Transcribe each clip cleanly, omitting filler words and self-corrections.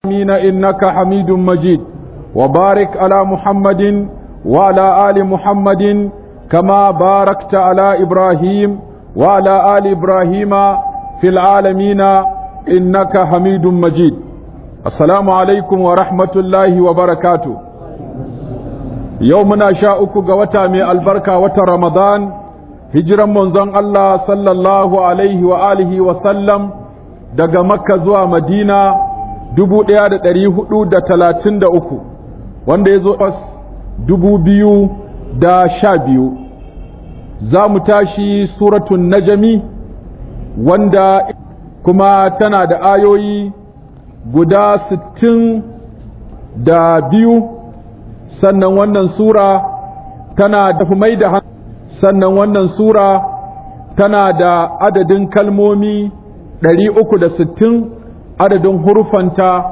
آمين إنك حميد مجيد وبارك على محمد وعلى آل محمد كما باركت على إبراهيم وعلى آل إبراهيم في العالمين إنك حميد مجيد. السلام عليكم ورحمة الله وبركاته. يومنا شاءك قوتا من البركة وترمضان هجرا منزن الله صلى الله عليه وآله وسلم daga Makka zuwa Madina 1433 wanda ya zo 2012 za mu tashi suratun najami wanda kuma tana da ayoyi guda 62 sannan wannan sura tana da mai da sannan wannan sura tana da adadin kalmomi 360 adadin hurufanta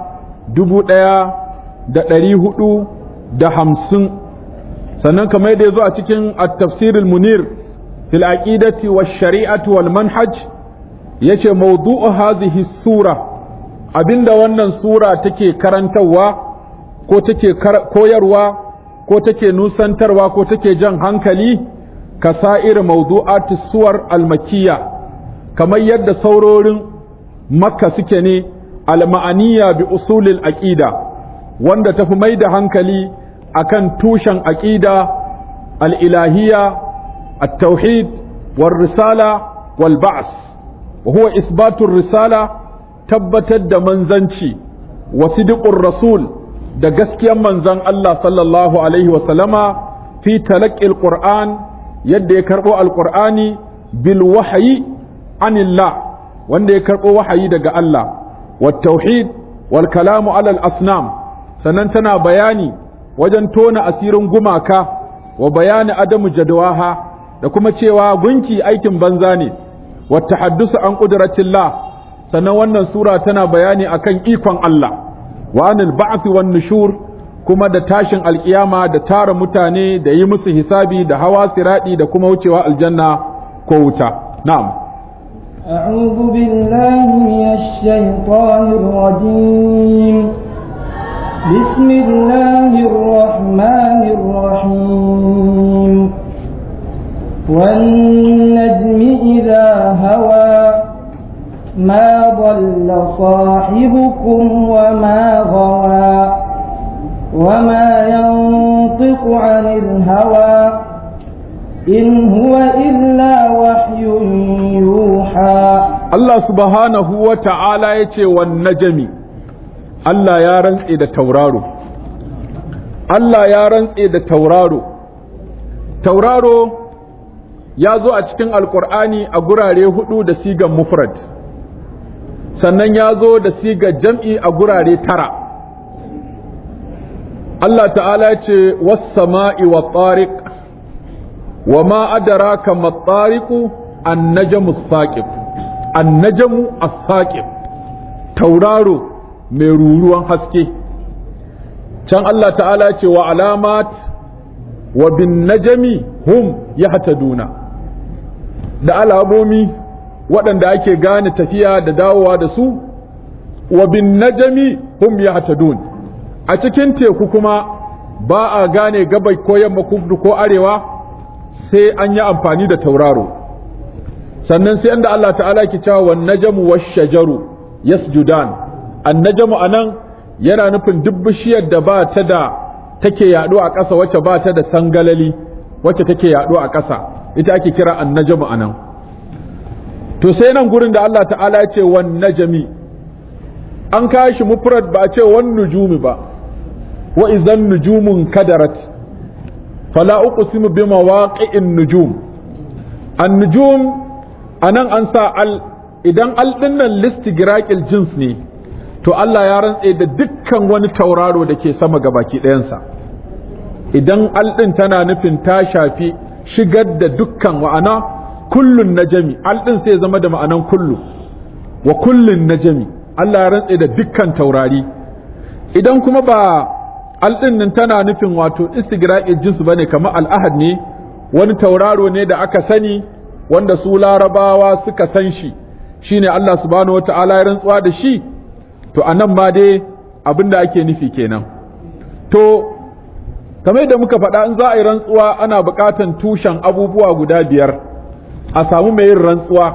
1450 sannan kamar da yazo a cikin at-tafsirul munir fil aqidati wash-shari'ati wal manhaj yace mawdu'u hadhihi sura abinda wannan sura take karantawa ko take koyarwa ko take nusantarwa ko take jan hankali kasa'ir mawdu'atis suwar al-makkiyya kamar yadda saurorin makka suke ne al-ma'aniya bi usulil aqida wanda tafi mai da hankali akan tushen aqida al-ilahiyya at-tauhid war-risala wal-ba's wa huwa isbatu risala tabbatar da manzanci wa sidqur rasul da gaskiyar manzon Allah sallallahu alaihi wa sallama fi talaqqil qur'an yadda ya karbo al-qur'ani bil wahyi anillah wanda ya karbo wahayi daga Allah والتوحيد والكلام على الأصنام sannan tana bayani wajen tona asirin gumaka wa bayani adamu jadwaha da kuma cewa gunki aikin banza ne wa tahaddusu an qudratillah sannan wannan sura tana bayani akan ikon Allah wa anil ba'th wan nushur kuma da tashin alkiyama da tara mutane da yi musu hisabi da hawa siradi da kuma wucewa aljanna ko wuta na'am أعوذ بالله من الشيطان الرجيم بسم الله الرحمن الرحيم والنجم إذا هوى ما ضل صاحبكم وما غوى وما ينطق عن الهوى إن هو إلا وحي يوحى الله سبحانه وتعالى يتي والنجم الله يا رنسي دا تورارو الله يا رنسي دا تورارو ya zo a cikin alkur'ani a gurare hudu da sigan mufrad sannan ya zo da sigar jam'i a gurare 9 Allah ta'ala ya ce was sama'i wat tariq وما أدراك ما الطارق النجم الثاقب النجم الثاقب تورارو ميرورو حسكي كان الله تعالى وعلامات وبالنجم هم يهتدون da alamomi waɗanda ake gane tafiya da dawowa da su wa bin najami hum yahtadun a cikin teku kuma ba a gane gabai ko yamma kudu ko arewa sai an yi amfani da tauraro sannan sai inda Allah ta'ala ke cewa wan najmu wash-shajaru yasjudan an-najmu anan yana nufin duk bishiyar da ba ta da take yaɗo a ƙasa wacce ba ta da sangalali wacce take yaɗo a ƙasa ita ake kira an-najmu anan to sai nan gurin da Allah ta'ala ya ce wan najmi an kashi mufrad ba a ce wan nujumi ba wa idan nujumun kadarat فلا أقسم بمواقع النجوم النجوم أنا أنسى idan ɗinnan listigraqil jins ne to Allah ya rantse da dukkan wani tauraro da ke sama gabaki ɗayansa idan ɗin tana nufin ta shafi shigar da dukkan wa'ana kullun najami ɗin sai zama da ma'anan kullu wa kullun najami Allah ya rantse da dukkan taurari idan kuma ba alɗinnin tana nufin wato istigra'il jinsu bane kamar al'ahad ne wani tauraro ne da aka sani wanda su larabawa suka san shi shine Allah subhanahu wata'ala ya rantsuwa da shi to anan ma dai abinda ake nufi kenan. To kamar da muka faɗa in za a yi rantsuwa ana buƙatan tushen abubuwa guda biyar a samu mai yin rantsuwa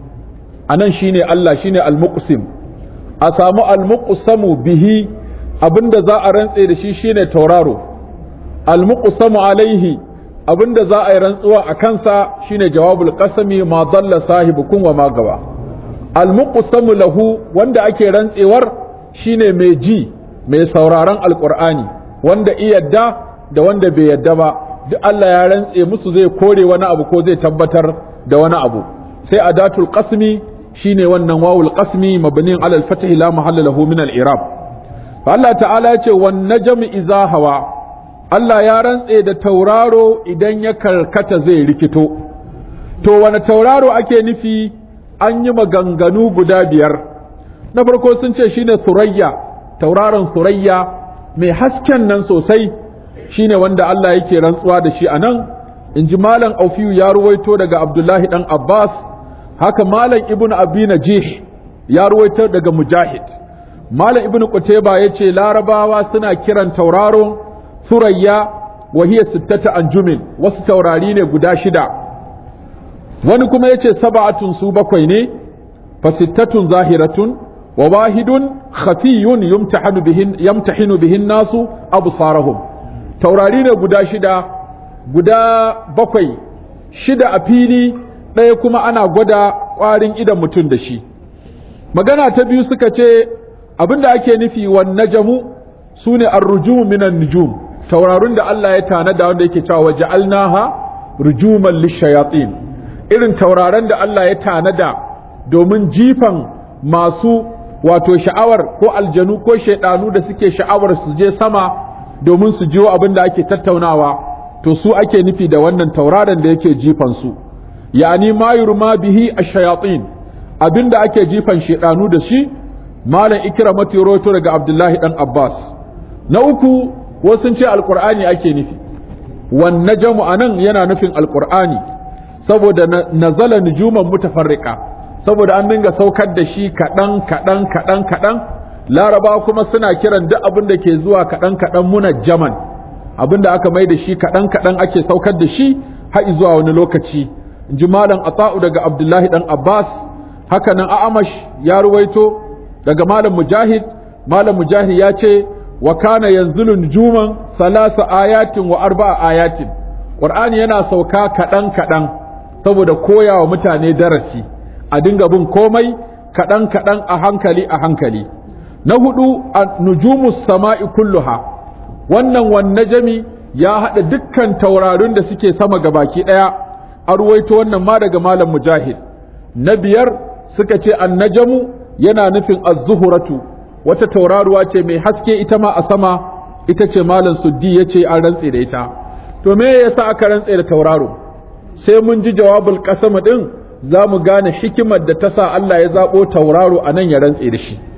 a nan shine Allah shine al-muqsim, a samu al-muqsamu bihi abinda za a rantse da shi shine tauraro, al-muqsamu alaihi abinda za a yi rantsuwa a kansa shine jawabul qasami ma dalla sahibukum wa ma gawa, al-muqsamu lahu wanda ake rantsewar shine mai ji mai sauraron alqur'ani wanda iyadda da wanda bai yadda ba duk Allah ya rantse musu zai kore wani abu ko zai tabbatar da wani abu. Sai adatul qasmi shine wannan wawul qasmi mabniin ala al-fath la mahalla lahu min al-i'rab. fa Allah ta'ala ya ce wan najmi iza hawa, Allah ya rantse da tauraro idan ya karkata zai rikito. To wani tauraro ake nufi? An yi maganganu guda biyar. Na farko sun ce shine surayya, tauraron surayya mai hasken nan sosai shine wanda Allah yake rantsuwa da shi anan. In ji malam Aufiyu ya ruwaito daga Abdullahi dan Abbas, haka malam Ibn Abi Najih ya ruwaito daga Mujahid. Malam Ibn Qutayba yace Larabawa suna kiran tauraron surayya wa hiya sittata anjumin, wasu taurari ne guda shida. Wani kuma yace sab'atun su bakwai ne, fa sittatun zahiratun wa wahidun khafiyun yamtahinu bihin nasu absarahum. Taurari ne guda shida, guda bakwai, shida a fili, ɗaya kuma ana gwada ƙwarin idan mutum da shi. Magana ta biyu suka ce abinda ake nufi wan najamu sune ar-rujumu minan nujum, taurarun da Allah ya tanada wanda yake cewa waja'alnaha rujuman lishayatin, irin tauraron da Allah ya tanada domin jifan masu wato sha'awar ko aljanu ko shaidanu da suke sha'awar su je sama domin su jiwo abin da ake tattaunawa, to su ake nufi da wannan tauraron da yake jifan su, yani ma yurma bihi ash-shayatin, abin da ake jifan shaidanu da shi. Malam Ikramatu rawaito daga Abdullahi dan Abbas. Na uku wasu ce alqur'ani ake nufi, wan najmu anan yana nufin alqur'ani saboda nazala nujuman mutafarriqa, saboda an dinga saukar da shi kaɗan. Laraba kuma suna kiran duk abin da ke zuwa kaɗan munajjaman, abin da aka mai da shi kaɗan ake saukar da shi har zuwa wani lokaci. Ji malam Ata'u daga Abdullahi dan Abbas, haka nan A'amash ya ruwaito daga malam Mujahid ya ce wa kana yanzilu nujuman 3 ayatin wa 4 ayatin, Qur'ani yana sauka kaɗan saboda koyawa mutane darasi, a dinga bin komai kaɗan a hankali. Na hudu nujumus sama'i kulluha, wannan wan najmi ya haɗa dukkan taurarin da suke sama gabaki ɗaya, a ruwaito wannan ma daga malam Mujahid. Na biyar suka ce an najamu yana nufin az-zuhratu, wata tauraruwa ce mai haske ita ma a sama, ita ce malam Suddi yace an rantse da ita. To me yasa aka rantse da tauraro? Sai mun ji jawabul qasam din za mu gane hikimar da ta sa Allah ya zabo tauraro anan ya rantse da shi.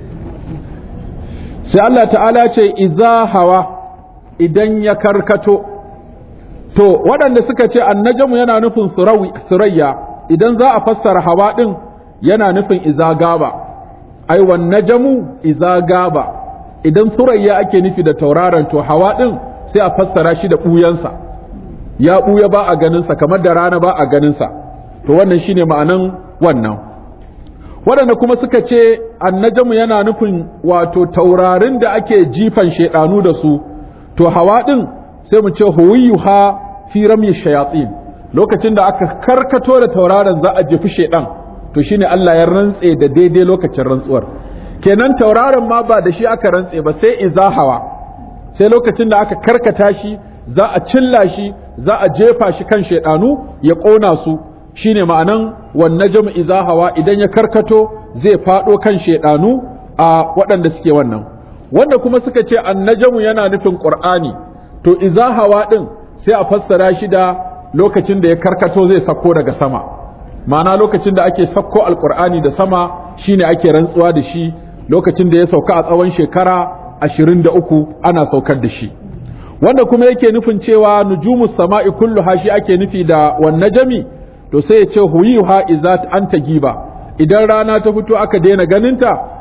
Sai Allah ta'ala ce iza hawa, idan ya karkato. To waɗanda suka ce annajmu yana nufin surayya, idan za a fassara hawa din yana nufin iza gaba. Ai wan najmu iza gaba, idan surayya ake nufi da tauraron, to hawa din sai a fassara shi da buyansa, ya buya ba a ganinsa kamar da rana ba a ganinsa. To wannan shine ma'anan wannan. Waɗanda kuma suka ce annajmu yana nufin wato taurarin da ake jifan shaidanu da su, to hawa din sai mu ce huwiyuha fi ramyi shayatin, lokacin da aka karkato da tauraron za a jefi shaidan, to shine Allah ya rantse da daidai lokacin rantsuwar. Kenan tauraron ma ba da shi aka rantse ba, sai iza hawa, sai lokacin da aka karkata shi za a cilla shi, za a jefa shi kan shaidanu ya ƙona su, shine ma'anan wan najmu iza hawa, idan ya karkato zai faɗo kan shaidanu a waɗanda suke wannan. Wanda kuma suka ce an najmu yana nufin Qur'ani, to iza hawa din sai a fassara shi da lokacin da ya karkato zai sako daga sama, ma'ana lokacin da ake sakko alqur'ani da sama shine ake rantsuwa da shi, lokacin da ya sauka a tsawon shekara 23 ana saukar da shi. Wanda kuma yake nufin cewa nujumus sama'i kulluha shi ake nufi da wan najmi, to sai ya ce huyuha idza anta giba, idan rana ta fito aka daina ganinta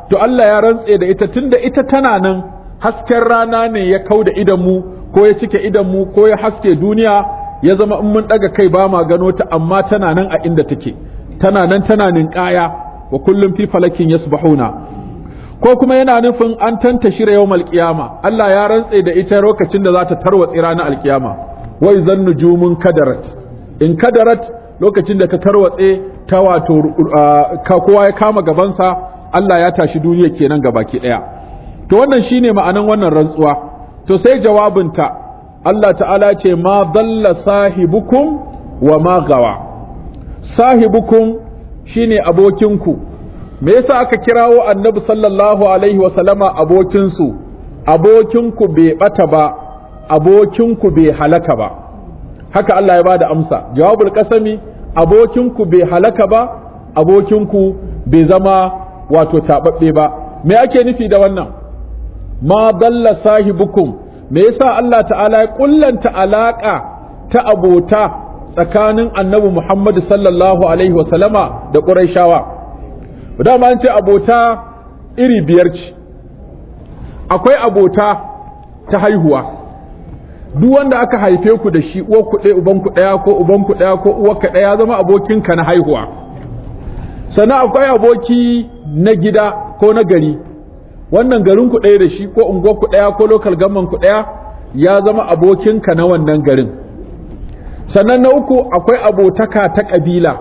to Allah ya rantse da ita tunda ita tana nan, hasken rana ne ya kauda idan mu ko ya cike idan mu ko ya haske duniya, ya zama in mun daga kai ba ma gano ta, amma tana nan a inda take, tana nan tana ninkaya, wa kullum fi falakin yasbahuna. Ko kuma yana nufin an tantashira yawmal qiyama, Allah ya rantse da ita lokacin da za ta tarwatse ranar alkiyama. Wa izan nujumun kadarat, in kadarat lokacin da ta tarwatse ta wato kowa ya kama gabansa, Allah ya tashi duniya kenan gabaki daya. To wannan shine ma'anan wannan rantsuwa. To sai jawabinta, Allah ta'ala ce ma dalla sahibukum wa ma gawa. Sahibukum shine abokinku. Me yasa aka kirawo Annabi sallallahu alaihi wa sallama abokinsu? Abokinku bai bata ba, abokinku bai halaka ba. Haka Allah ya bada amsa. Jawabul qasami, abokinku bai halaka ba, abokinku bai zama wato tababbe ba. Me ake nufi da wannan? Ma dalla sahibukum. Me yasa Allah ta'ala ya kullanta alaka ta abota tsakanin Annabi Muhammad sallallahu alaihi wa sallama da Qurayshawa? Dama an ce abota iri biyar ce. Akwai abota ta haihuwa. Duk wanda aka haife ku da shi, uwarku ɗaya ubanku ɗaya ko ubanku ɗaya ko uwarka ɗaya, zama abokinka na haihuwa. Sannan akwai aboki na gida ko na gari, wannan garin ku ɗaya da shi ko unguwarku ɗaya ko local government ku ɗaya, ya zama abokinka na wannan garin. Sannan na uku akwai abotaka ta ƙabila.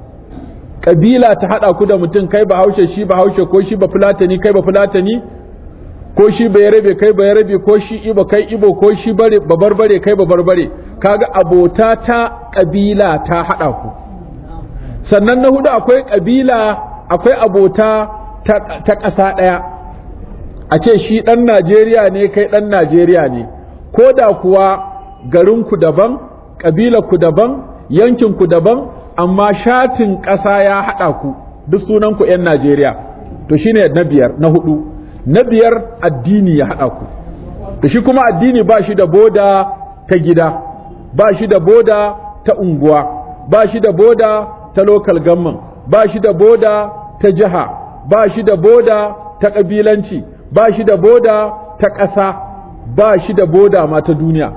Ƙabila ta haɗa ku da mutum, kai Bahaushe shi Bahaushe, ko shi Bafulatani kai Bafulatani, ko shi Bayarabe kai Bayarabe, ko shi Ibo kai Ibo, ko shi Babarbare kai Babarbare. Kaga abota ta ƙabila ta haɗa ku. Sannan na hudu akwai ƙabila, akwai abota ta ƙasa ɗaya. A ce shi ɗan Najeriya ne kai ɗan Najeriya ne, ko da kuwa garinku daban, ƙabilarku daban, yankinku daban, amma shatin ƙasa ya haɗa ku, duk sunanku ‘yan Najeriya. To shi ne na biyar, na hudu. Na biyar addini ya haɗa ku. Da shi kuma addini ba shi da boda ta gida, ba shi da boda ta unguwa, ba shi da boda ta local government, ba shi da boda ta jiha, ba shi da boda ta ƙabilanci, ba shi da boda ta ƙasa, ba shi da boda ma ta duniya.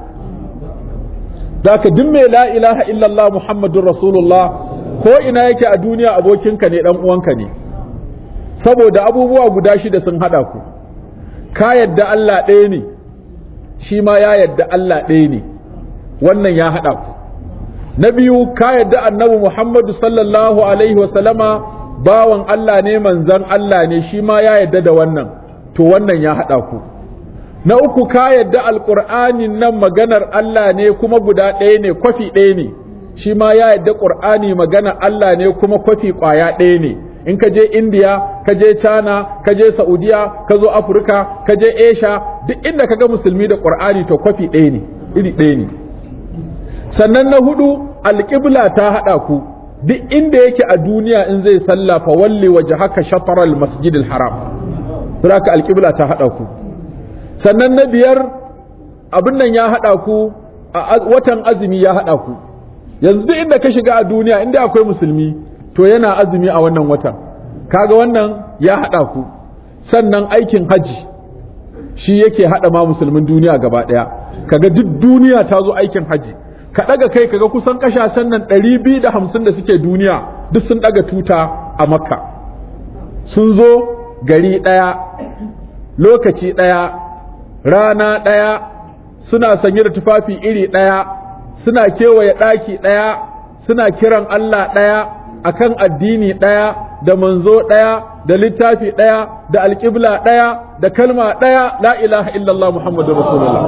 Da ka duk mai la ilaha illallah Muhammadun Rasulullah, ko ina yake a duniya abokinka ne, ɗan uwanka ne, saboda abubuwa guda shida sun haɗa ku. Ka yadda Allah ɗaya ne, shi ma ya yadda Allah ɗaya ne, wannan ya haɗa ku. Na biyu, ka yadda annabi Muhammadu sallallahu alaihi wasallama bawan Allah ne, manzan Allah ne, shi ma ya yadda da wannan, to wannan ya haɗa ku. Na uku, ka yadda alƙur'anin nan maganar Allah ne kuma guda ɗaya ne, kwafi ɗaya ne, shi ma ya yadda ƙur'ani maganar Allah ne kuma kwafi ƙwaya ɗaya ne. In ka je India, ka je China, ka je Saudiya, ka zo Afirka, ka je Asia, duk inda ka ga musulmi da ƙur'ani to kwafi ɗaya ne, iri ɗaya ne. Sannan na hudu, alƙibla ta haɗa ku, duk inda yake a duniya in zai sallah fa walli wajhaka shatral masjidil haram. Haka alƙibla ta haɗa ku. Sannan na biyar, abin nan ya haɗa ku, a watan azumi ya haɗa ku. Yanzu duk inda ka shiga a duniya inda akwai musulmi to yana azumi a wannan watan. Kaga wannan ya haɗa ku. Sannan aikin haji shi yake haɗa ma musulmin duniya gaba ɗaya. Kaga duk duniya ta zo aikin haji. Ka ɗaga kai kaga kusan ƙasashen nan 250 da suke duniya duk sun ɗaga tuta a Makka. Sun zo gari ɗaya, lokaci ɗaya, rana ɗaya, suna sanye da tufafi iri ɗaya, suna kewaye ɗaki ɗaya, suna kiran Allah ɗaya, akan addini ɗaya, da manzo ɗaya, da littafi ɗaya, da alƙibla ɗaya, da kalma ɗaya, la ilaha illallah Muhammadu Rasulullah.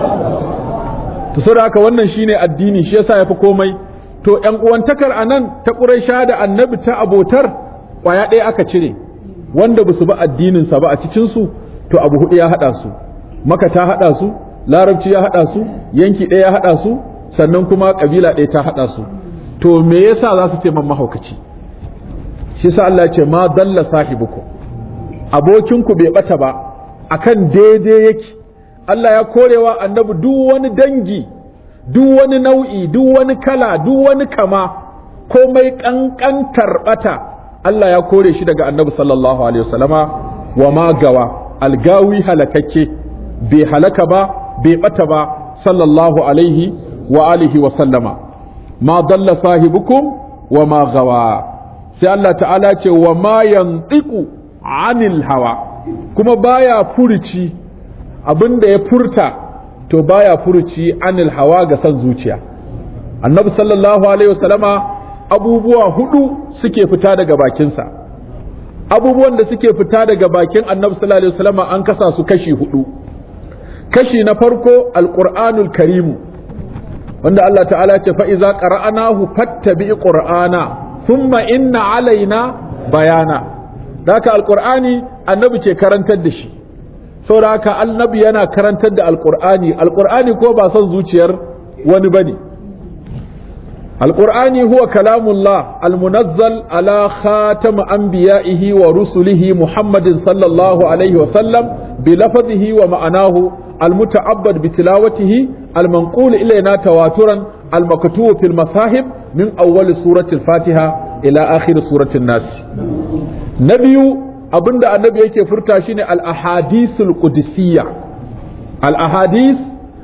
To saboda haka wannan shine addini, shi yasa yafi komai. To ƴan uwantakar anan ta Quraysha da Annabi ta abotar ƙwaya ɗaya aka cire, wanda ba su bi addinin sa ba a cikin su, to abu hudu ya hada su. Maka ta haɗa su, larabci ya haɗa su, yanki ɗaya ya haɗa su, sannan kuma ƙabila ɗaya ta haɗa su. To me yasa za su ce man mahaukaci? Shi sa Allah ya ce ma dalla sahibukum, abokinku bai bata ba, akan daidai yake. Allah ya korewa annabi duk wani dangi, duk wani nau'i, duk wani kala, duk wani kama, komai kankantar bata, Allah ya kore shi daga annabi sallallahu alaihi wasallama. wa ma gawa algawi halakakke bai halaka ba bai bata ba sallallahu alaihi wa alihi wa sallama ma dalla sahibukum wa ma gawa sai Allah ta'ala ce wa ma yantiqu anil hawa kuma baya furuci abinda ya furta to baya furuci anil hawa ga san zuciya annabi sallallahu alaihi wasallama abubuwa hudu suke fita daga bakinsa abubuwan da suke fita daga bakin annabi sallallahu alaihi wasallama an kasa su kashi hudu kashi na farko alqur'anul karimu wanda Allah ta'ala ce fa iza qara'nahu fattabi qur'ana thumma inna alaina bayana haka alqur'ani annabi ke karantar da shi saboda haka annabi yana karantar da alqur'ani ko ba son zuciyar wani bane alqur'ani huwa kalamullah almunazzal ala khatam anbiya'ihi wa rusulihi muhammadin sallallahu alaihi wa sallam bi lafzihi wa ma'anahu المتعبد بتلاوته المنقول إلينا تواترا المكتوب في المصاحب من أول سورة الفاتحة إلى آخر سورة الناس نبي أبند النبي يكي فرتاشين الأحاديث القدسية الأحاديث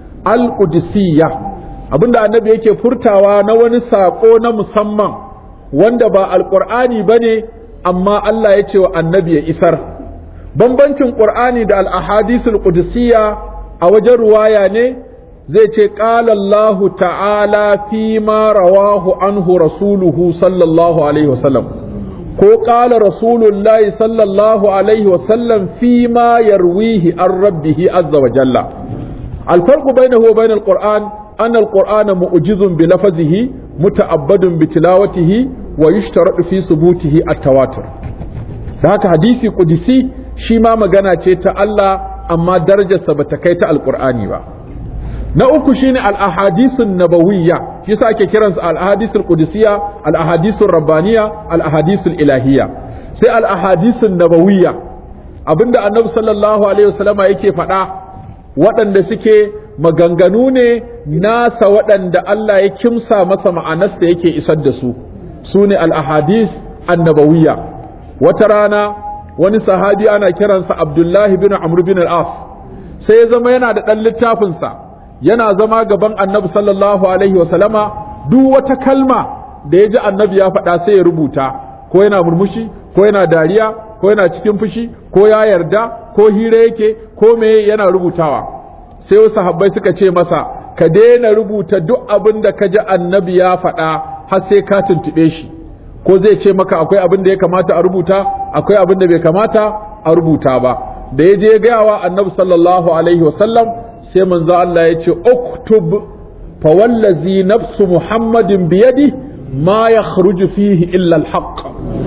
القدسية أبند النبي يكي فرتاوا نواني ساقونا مسمى واندبا القرآن بني أما الله يكي النبي إسر بمبنشن قرآني دا الأحاديث القدسية a wajen ruwaya ne zai ce ƙala Allah ta'ala fi ma rawahu anhu rasuluhu sallallahu alaihi wasallam ko ƙala rasulullahi sallallahu alaihi wasallam fi ma yarwihi an rabbihi azza wa jalla alfarqu bainahu wa bainal qur'an anna alqur'ana mu'jizun bi lafzihi muta'abbadun bi tilawatihi wa yushtaratu fi subutihi at-tawatur da haka hadisi qudsi shi ma magana ce ta Allah amma darajarsa ba ta kai ta alkur'ani ba na uku shine al-ahadisun nabawiyya shi yasa ake kiransu al-ahadisul qudusiyya al-ahadisul rabbaniyya al-ahadisul ilahiyya sai al-ahadisun nabawiyya abinda annabi sallallahu alaihi wasallama yake faɗa waɗanda suke maganganu ne nasa waɗanda Allah ya kimsa masa ma'anarsa yake isar da su sune al-ahadis an-nabawiyya wata rana wani sahabi ana kiransa Abdullahi bin Amr bin al-As sai ya zama yana da ɗan littafinsa yana zama gaban annabi sallallahu alaihi wasallama duk wata kalma da ya ji annabi ya faɗa sai ya rubuta ko yana murmushi ko yana dariya ko yana cikin fushi ko ya yarda ko hira yake ko me yana rubutawa sai wasu sahabbai suka ce masa ka daina rubuta duk abin da ka ji annabi ya faɗa har sai ka tuntuɓe shi ko zai ce maka akwai abin da ya kamata a rubuta akwai abin da bai kamata a rubuta ba da ya je ya gaya wa annabi sallallahu alaihi wasallam sai manzo Allah ya ce uktub fa wallazi nafsu muhammadin biyadi ma yakhruju fihi illa alhaq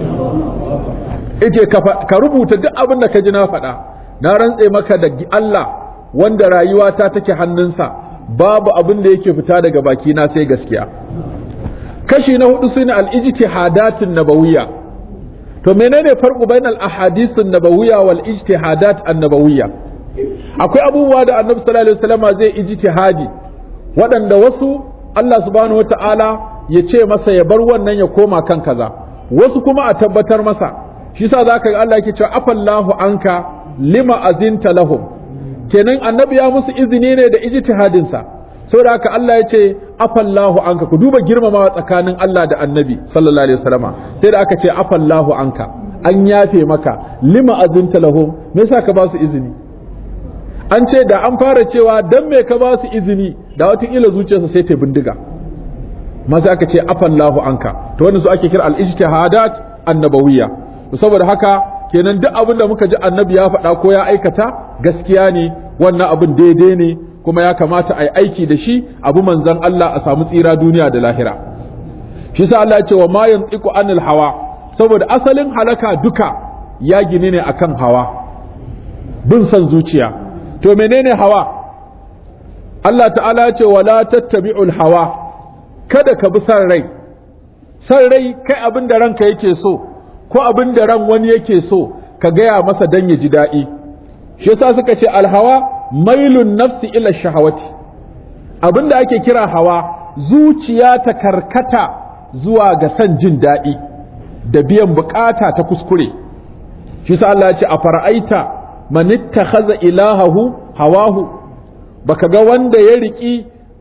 yace ka rubuta duk abin da ka ji na faɗa na rantse maka da Allah wanda rayuwata take hannunsa babu abin da yake fita daga baki na sai gaskiya kashi na hudu sune al-ijtihadatun nabawiyya to menene farqu bainal ahadisun nabawiyya wal ijtihadat an-nabawiyya akwai abubuwa da annabi sallallahu alaihi wasallam zai ijtihadi waɗanda wasu Allah subhanahu wataala ya ce masa ya bar wannan ya koma kan kaza wasu kuma a tabbatar masa shi yasa zaka ga Allah yake cewa afallahu anka lima azinta lahum kenan annabi ya musu izini ne da ijtihadin sa saboda haka Allah ya ce afallahu anka ku duba girmamawa tsakanin Allah da annabi sallallahu alaihi wasallama sai da aka ce afallahu anka an yafe maka lima azinta lahum me yasa ka ba su izini an ce da an fara cewa dan me ka ba su izini da wata ila zuciyarsa sai ta bindiga maza aka ce afallahu anka to wannan su ake kira al-ijtihadat annabawiyya saboda haka kenan duk abin da muka ji annabi ya faɗa ko ya aikata gaskiya ne wannan abin daidai ne kuma ya kamata a yi aiki da shi abu manzan Allah a samu tsira duniya da lahira shi sa Allah ya ce wa ma yantiqu anil hawa saboda asalin halaka duka ya gini ne akan hawa bin san zuciya to menene hawa Allah ta'ala ya ce wala tattabi'ul hawa kada ka bi san rai kai abin da ranka yake so ko abin da ran wani yake so ka gaya masa dan ya ji daɗi shi yasa suka ce alhawa mailun nafsi ila shahawati abinda ake kira hawa zuciya ta karkata zuwa ga san jin daɗi da biyan bukata ta kuskure shi sa Allah ya ce a fara'aita man ittakhadha ilahahu hawahu, baka ga wanda ya riki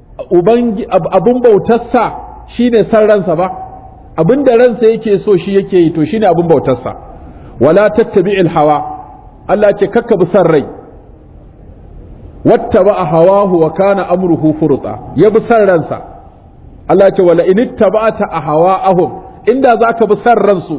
abun bautarsa shine san ransa ba, abin da ransa yake so shi yake yi, to shine abun bautarsa. wala tattabi'il hawa, Allah ce kakka bi san rai, wattaba hawahu wa kana amruhu furta, ya bi san ransa. Allah ce wala in ittaba'ta ahwa'ahum, inda zaka bi san ransu,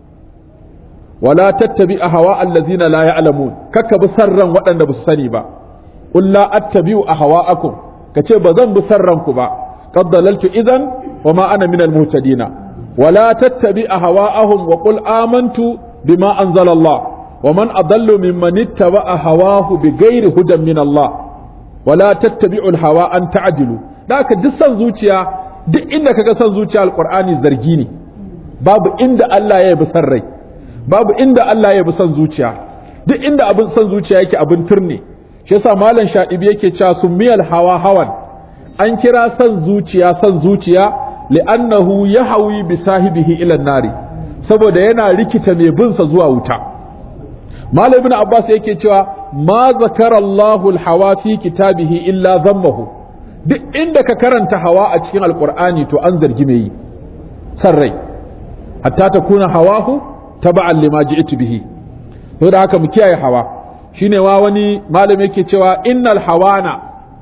wala tattabi ahwa allazina la ya'lamun, kakka bi san ran waɗanda ba su sani ba. qul la attabi'u ahwa'akum, kace ba zan bi san ranku ba, qad dalaltu idan wa ma ana minal muhtadina. wala tattabi ahwa'ahum wa qul amantu bima anzala Allah wa man adallu mimman ittaba'a hawahu bighairi hudan min Allah. wala tattabi'u al-hawa an ta'dilu. Daka duk san zuciya, duk inda kaga san zuciya alqur'ani zargi ne, babu inda Allah ya yabi san rai, babu inda Allah ya yabi san zuciya, duk inda abin san zuciya yake abin turne. shi yasa malam Shadibi yake cewa summiyal hawa hawan, an kira san zuciya li'annahu yahawi bi sahibihi ila nari, saboda yana rikita mai bin sa zuwa wuta. malam ibn Abbas yake cewa ma zakara Allahu al-hawa fi kitabihi illa dhammahu, duk inda ka karanta hawa a cikin alqur'ani to an zargi mai yi san rai, hatta takuna hawahu taba'an lima ji'tu bihi. to da haka mu kiyaye hawa. shine wa wani malami yake cewa innal hawana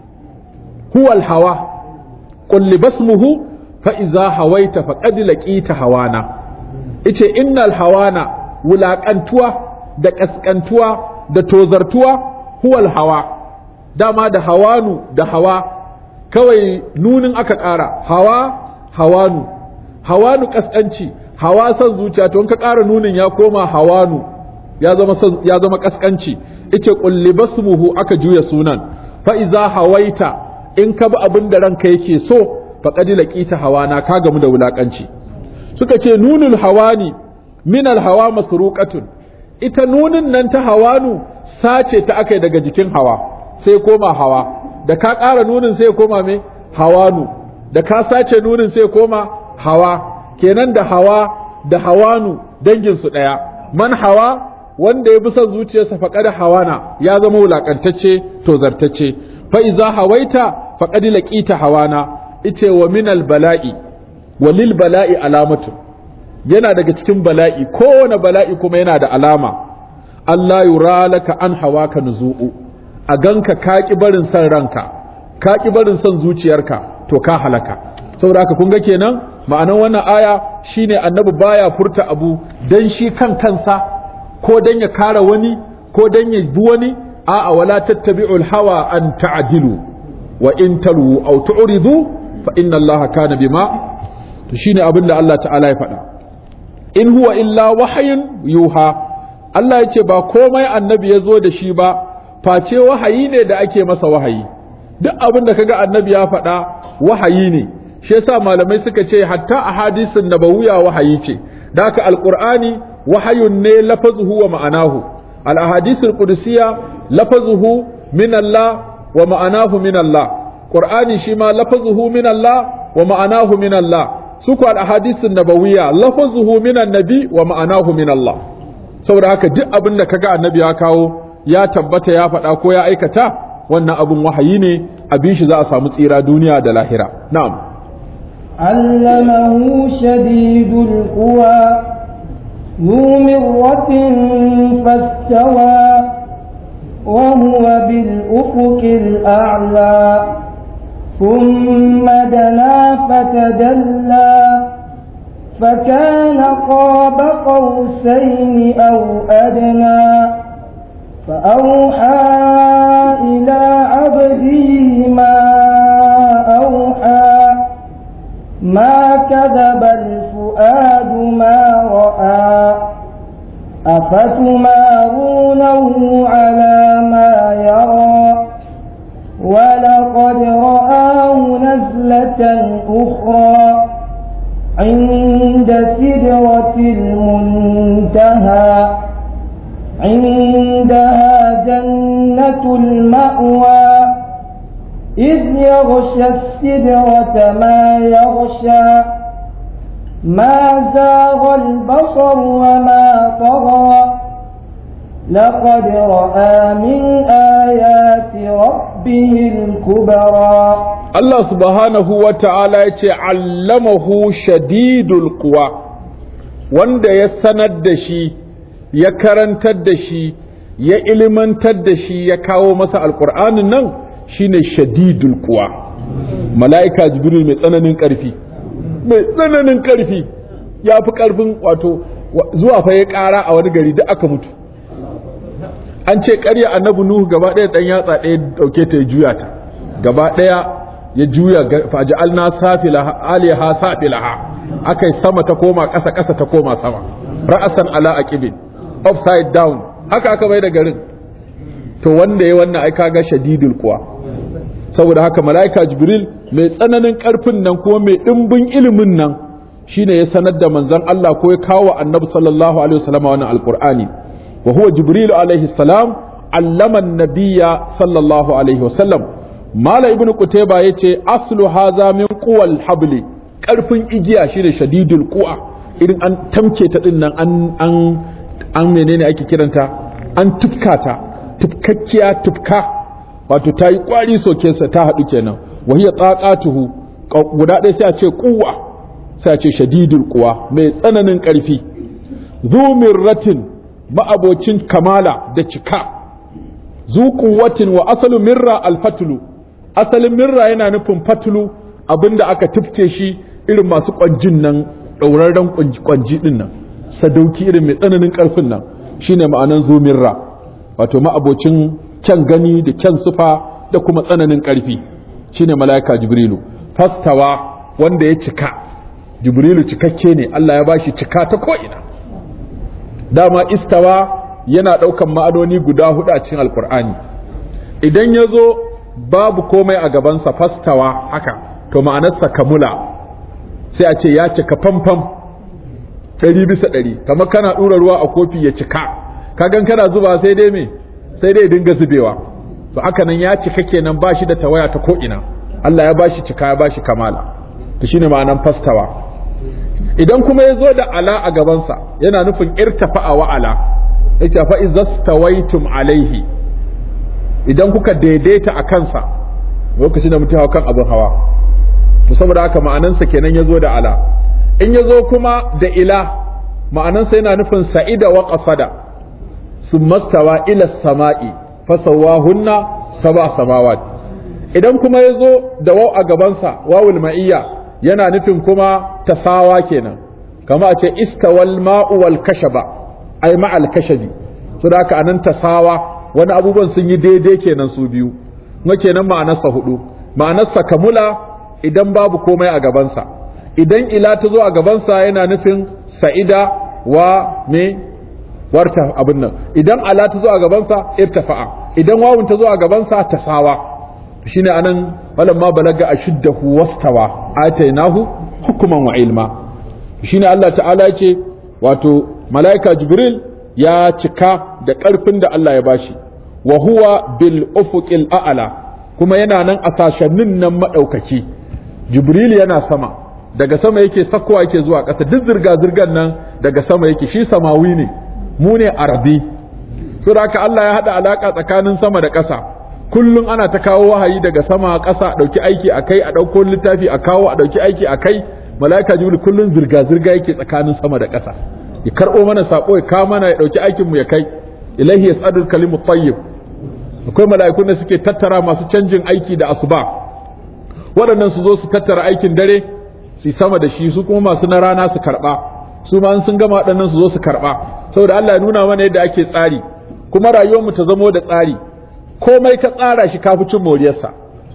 huwa al-hawa qul li basmuhu fa iza hawaita faqad laqita hawana. ice innal hawana, wulaƙantuwa da ƙasƙantuwa da tozartuwa, huwa al-hawa. dama da hawanu da hawa kawai nunin aka ƙara, hawa hawanu, hawanu ƙasƙanci, hawa san zuciya, to in ka ƙara nunin ya koma hawanu, ya zama ƙasƙanci. ice qul basmuhu, aka juya sunan, fa iza hawaita, in ka bi abin da ranka yake so, faqad laqita hawana, ka gamu da wulakanci. suka ce nunul hawani min al hawa masruqatun, ita nunin nan ta hawanu sace ta akai daga jikin hawa sai koma hawa, da ka ƙara nunin sai koma me hawanu, da ka sace nunin sai koma hawa. kenan da hawa da hawanu dangin su daya. man hawa, wanda ya bi son zuciyarsa faqad hawana, ya zama wulakantacce to zartacce. fa iza hawaita faqad laqita hawana. ice wa minal bala'i walil bala'i alamatu, yana daga cikin bala'i, kowane bala'i kuma yana da alama. Allah yura laka an hawaka nuzu'u, a ganka ka ki barin san ranka, ka ki barin san zuciyarka, to ka halaka. saboda haka kun ga kenan ma'anar wannan aya shine annabi baya furta abu dan shi kan kansa, ko dan ya kare wani, ko dan ya bi wani. a'a wala tattabi'ul hawa an ta'dilu wa in talu aw tu'ridu fa inna allaha kana bima, to shine abin da Allah ta'ala ya faɗa. in huwa illa wahyun yuha, Allah ya ce ba komai annabi ya zo da shi ba face wahayi ne da ake masa wahayi. duk abin da kaga annabi ya faɗa wahayi ne. shi yasa malamai suka ce hatta ahadisin nabawiyya wahayi ce. da haka alqur'ani wahayun ne lafazuhu wa ma'anahu, al ahadisul qudusiyya lafazuhu min Allah wa ma'anahu min Allah, qur'ani shi ma lafazuhu min Allah wa ma'anahu min Allah. su ku al ahadisun nabawiyya lafazuhu min annabi wa ma'anahu min Allah. saboda haka duk abin da kaga annabi ya kawo ya tabbata ya faɗa ko ya aikata, wannan abin wahayi ne, abin shi za a samu tsira duniya da lahira. na'am. allamahu shadidul quwa ذو مرة فاستوى وهو بالأفق الأعلى ثم دنا فتدلى فكان قاب قوسين أو أدنى فأوحى إلى عبده ما أوحى ما كذب الفؤاد ما رأى أفتمارونه على ما يرى ولقد رآه نزلة أخرى عند سدرة المنتهى عندها جنة المأوى إذ يغشى السدرة ما يغشى ما زاغ البصر وما طغى لقد رأى من آيات ربه الكبرى. Allah subhanahu wa ta'ala ya ce allamahu shadidul quwa, wanda ya sanar da shi, ya karantar da shi, ya ilimantar da shi, ya kawo masa alƙur'anin nan shine shadidul quwa, mala'ika jibril mai tsananin ƙarfi, mai tsananin ƙarfi, ya fi ƙarfin wato zuwa fa ya ƙara a wani gari da aka mutu. An ce ƙarya annabi Nuhu gaba ɗaya ɗan yatsa ɗaya ɗauke ta ya juya ta gaba ɗaya ya juya faj'alna safilaha aliha safilaha, akai sama ta koma ƙasa, ƙasa ta koma sama, ra'asan ala aqibin, upside down, haka aka bai da garin. To wanda ya wannan ai kaga shadidul quwa, saboda haka malaika jibril mai tsananin ƙarfin nan kuma mai ɗimbin ilimin nan shine ya sanar da manzon Allah ko ya kawo annabi sallallahu alaihi wasallam wannan alqur'ani. وهو جبريل عليه السلام علم النبي صلى الله عليه وسلم. مال ابن قتيبة يتي أصل هذا من قوى الحبل، ƙarfin igiya shine shadidul quwa, irin an tamke ta din nan an menene ake kiranta, an tufka ta, tufkakkiya tufka, wato ta yi kwari soke sa ta haɗu kenan. wa hiya taqatuhu, guda ɗaya sai a ce quwa, sai a ce shadidul quwa, mai tsananin ƙarfi. zu mirratin, ma'abocin kamala da cika. zu quwwatin, wa asalu mirra alfatulu, asalin mirra yana nufin fatulu, abinda aka tufke shi irin masu kwanjin nan, ɗaurarren kwanji din nan, sadauki irin mai tsananin ƙarfin nan, shine ma'anan zu mirra, wato ma'abocin kyan gani da kyan sufa da kuma tsananin ƙarfi, shine mala'ika jibrilu. fastawa, wanda ya cika, jibrilu cikakke ne, Allah ya bashi cika ta ko'ina. Dama istawa yana ɗaukan ma'anoni guda hudu a cikin alkur'ani. Idan ya zo babu komai a gabansa, fastawa haka, to ma'anarsa kamula, sai a ce ya cika famfam 100%, kamar kana ɗura ruwa a kofi ya cika, kagan kana zuba sai dai me, sai dai dinga zubewa. To haka nan ya cika kenan, ba shi da tawaya ta ko'ina, Allah ya bashi cika, ya bashi kamala, to shine ma'anan fastawa. Idan kuma ya zo da ala a gabansa, yana nufin irtafa'a wa ala, yake fa izastawaitum alaihi, idan kuka daidaita a kansa lokacin da mutum hawa kan abin hawa, to saboda haka ma'anansa kenan ya zo da ala. In ya zo kuma da ila, ma'anansa yana nufin sa'ida wa qasada, summastawa ila sama'i fasawahunna sab'a samawat. Idan kuma ya zo da waw a gabansa, wawul ma'iyya, yana nufin kuma tasawa kenan, kama a ce istawal ma'u wal kashaba, ai ma'al kashabi, so da haka anan tasawa, wani abubuwan sun yi daidai kenan su biyu, kuma kenan ma'anarsa hudu. Ma'anarsa kamula idan babu komai a gabansa, idan ila ta zo a gabansa yana nufin sa'ida wa me warta abin nan, idan ala ta zo a gabansa irtafa'a, idan wawun ta zo a gabansa tasawa. shine anan walamma balaga ashuddahu wastawa atainahu hukman wa ilma. Shine Allah ta'ala yace wato malaika jibril ya cika da karfin da Allah ya bashi, wa huwa bil ufuqil a'la, kuma yana nan a sashennin nan madaukaki. Jibril yana sama, daga sama yake sakkowa yake zuwa ƙasa, duk zirga zirgan nan daga sama yake, shi samawi ne, mu ne ardi. Saboda haka Allah ya hada alaka tsakanin sama da ƙasa. Kullum ana ta kawo wahayi daga sama ƙasa, a ɗauki aiki a kai, a ɗauko littafi a kawo, a ɗauki aiki a kai. Mala'ika Jibril kullum zirga-zirga yake tsakanin sama da ƙasa, ya karɓo mana saƙo, ya kawo mana, ya ɗauki aikinmu ya kai. Ilahi yas'adul kalimu tayyib. Akwai mala'ikun da suke tattara masu canjin aiki da asuba, waɗannan su zo su tattara aikin dare su sama da shi, su kuma masu na rana su karɓa, su ma sun gama waɗannan su zo su karɓa, saboda Allah ya nuna mana yadda ake tsari, kuma rayuwarmu ta zamo da tsari. Komai ka tsara shi kafi cin moriyarsa,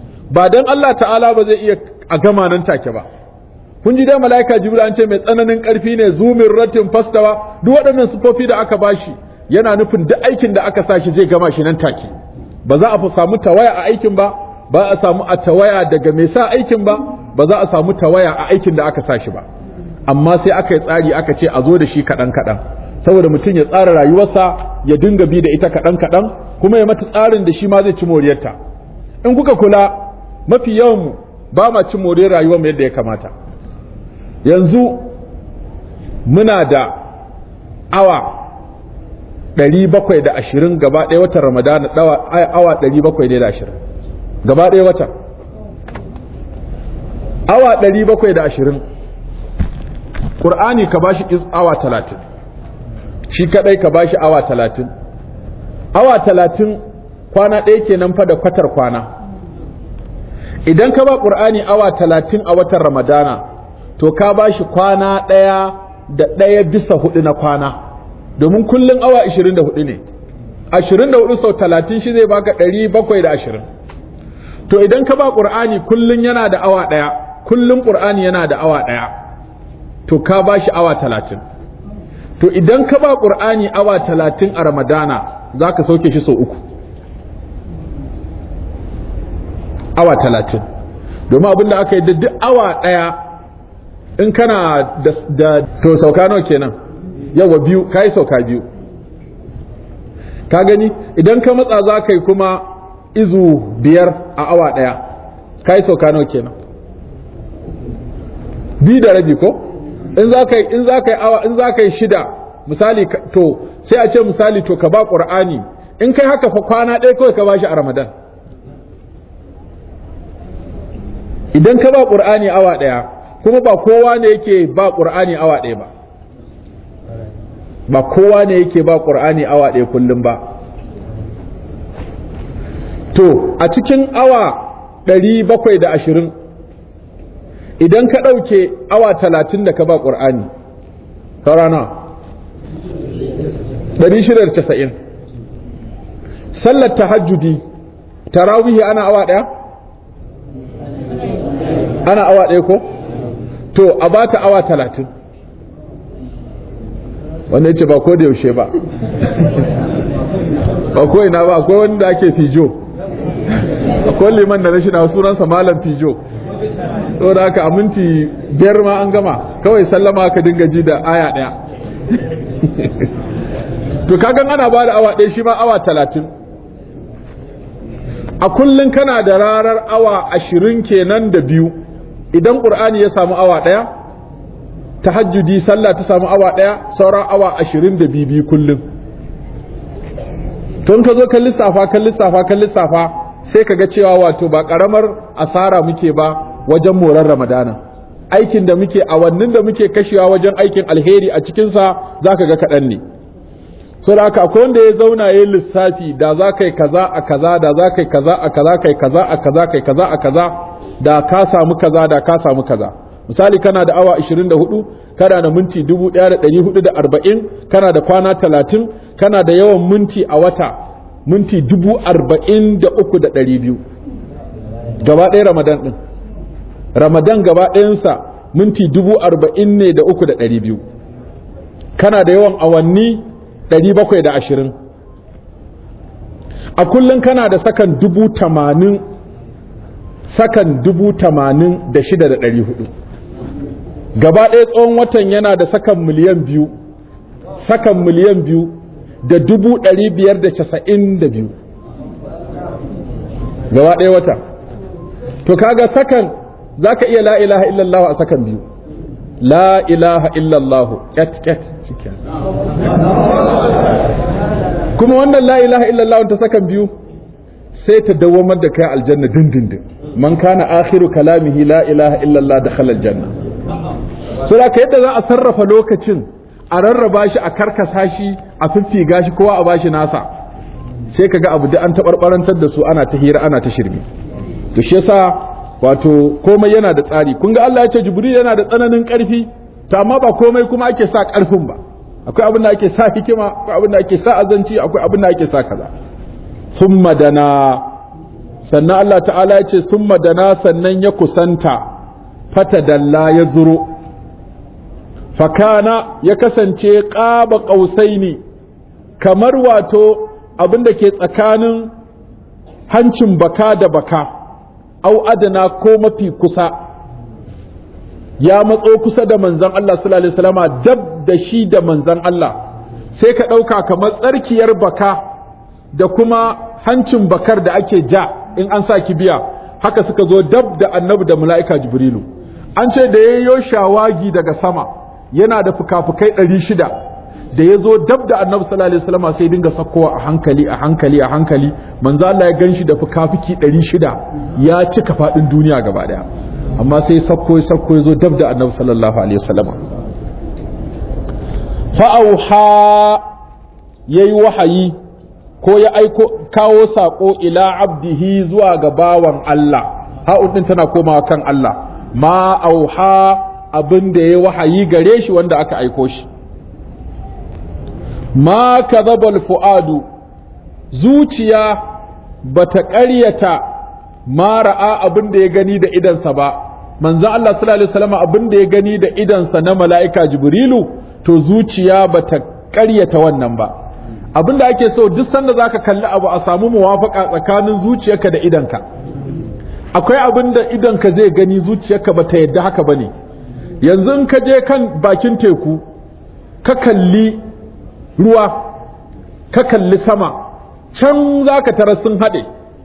ba dan Allah ta'ala ba zai iya a gama nan take ba. Kun ji dai mala'ika Jibril an ce mai tsananin ƙarfi ne, zumin ratin fastawa, duk waɗannan sifofi da aka bashi yana nufin duk aikin da aka sa shi zai gama shi nan take. Ba za a samu tawaya a aikin ba, ba a samu a tawaya daga mai sa aikin ba, ba za a samu tawaya a aikin da aka sa shi ba. Amma sai aka yi tsari aka ce a zo da shi kaɗan-kaɗan, saboda mutum ya tsara rayuwarsa ya dinga bi da ita kaɗan-kaɗan, kuma ya mata tsarin da shi ma zai ci moriyarta. In kuka kula, mafi yawanmu ba ma cin moriyar rayuwar mu yadda ya kamata. Yanzu muna da awa 720 gaba ɗaya watan ramadana awa 720 gaba ɗaya wata awa 720 ƙur'ani ka bashi awa 30 shi kadai ka bashi awa 30 awa 30 kwana ɗaya kenan fa da kwatar kwana idan ka ba ƙur'ani awa 30 a watan ramadana to ka bashi kwana ɗaya da 1/4 na kwana domin kullum awa 24 ne 24 sau 30 shi zai baka 720 to idan ka ba ƙur'ani kullum yana da awa ɗaya kullum ƙur'ani yana da awa ɗaya to ka bashi awa 30 to idan ka ba ƙur'ani awa 30 a ramadana za ka sauke shi sau 3 awa 30 domin abinda aka yi da duk awa ɗaya in kana da to sauka nawa kenan yawa biyu ka yi sauka biyu ka gani idan ka matsa za ka yi kuma izu 5 a awa ɗaya ka yi sauka nawa kenan 2.5 ko in za ka yi 6 misali to sai a ce misali to ka ba ƙur'ani in kai haka fa kwana ɗaya kawai ka ba shi a ramadan idan ka ba ƙur'ani awa ɗaya kuma ba kowa ne yake ba ƙur'ani awa ɗaya ba kowa ne yake ba ƙur'ani awa ɗaya kullum ba to a cikin awa 720 idan ka ɗauke awa 30 da ka ba ƙur'ani saurana 690 sallar tahajjudi tarawihi ana awa ɗaya ana awa ɗaya ko to a baka awa 30 wanda yace ba ko da yaushe ba ba ko ina ba akwai wanda ake fijo akwai liman da rashin sunansa malam fijo to da haka a minti 5 ma an gama kawai sallama ka dinga ji da aya ɗaya to kagan ana ba da awa ɗaya shi ma awa 30 a kullum kana da rarar awa 20 kenan da biyu idan ƙur'ani ya samu awa ɗaya tahajjudi sallah ta samu awa ɗaya sauran awa 22 kullum tun ka zo kan lissafa sai ka ga cewa wato ba ƙaramar asara muke ba wajen moran ramadana aikin da muke awannin da muke kashewa wajen aikin alheri a cikinsa za ka ga kaɗan ne so da haka akwai wanda ya zauna ya yi lissafi da za ka yi kaza a kaza da za ka yi kaza a kaza kai kaza a kaza kai kaza a kaza da ka samu kaza da ka samu kaza misali kana da awa 24 kana da minti 1440 kana da kwana 30 kana da yawan minti a wata minti 43,200 gaba ɗaya ramadan ɗin ramadan gaba ɗayansa minti 40,000 ne da 3,200 kana da yawan awanni 720 a kullum kana da sakan 80,000 sakan 86,400 gaba ɗaya tsawon watan yana da sakan miliyan 2 sakan miliyan 2 da 592 gaba ɗaya wata to kaga sakan za ka iya la ilaha illallah a sakan 2 la ilaha illallah ket kuma wannan la ilaha illallah ta sakan 2 sai ta dawamar da kai aljanna dindindin man kana akhiru kalamihi la ilaha illallah dakhala aljanna so da yadda za a sarrafa lokacin a rarraba shi a karkasa shi a fiffiga shi kowa a bashi nasa sai kaga abu da an tabarbarantar da su ana ta hira ana ta shirme to shi yasa wato komai yana da tsari kun ga Allah ya ce Jibril yana da tsananin karfi to amma ba komai kuma ake sa karfin ba akwai abin da ake sa hikima akwai abin da ake sa azanci akwai abin da ake sa kaza thumma dana sannan Allah ta'ala ya ce summa dana sannan ya kusanta fatadalla ya zuro fakana ya kasance qaba qausaini kamar wato abinda ke tsakanin hancin baka da baka au adana ko mafi kusa ya matso kusa da manzon Allah sallallahu alaihi wasallama dab da shi da manzon Allah sai ka dauka kamar tsarkiyar baka da kuma hancin bakar da ake ja in an sa kibiya haka suka zo dab da annabi da mala'ika jibrilu an ce da yayyo shawagi daga sama yana da fukafukai 600 da ya zo dab da annabi sallallahu alaihi wasallam sai dinga sakkowa a hankali a hankali a hankali manzo Allah ya ganshi da fuka-fuki 600 ya cika fadin duniya gaba daya amma sai sakko ya zo dab da annabi sallallahu alaihi wasallam fa auha yayi wahayi ko ya aiko kawo sako ila abdihi zuwa ga bawan Allah ha'ud din tana komawa kan Allah ma auha abin da ya wahayi gare shi wanda aka aiko shi ma kadhabal fuadu zuciya bata ƙaryata ma ra'a abin da ya gani da idansa ba manzon Allah sallallahu alaihi wasallam abin da ya gani da idansa na mala'ika jibrilu to zuciya bata ƙaryata wannan ba abin da ake so duk sanda zaka kalli abu a samu muwafaka tsakanin zuciyarka da idanka akwai abin da idanka zai gani zuciyarka bata yadda haka bane yanzu in ka je kan bakin teku ka kalli ruwa ka kalli sama can zaka tarar sun haɗe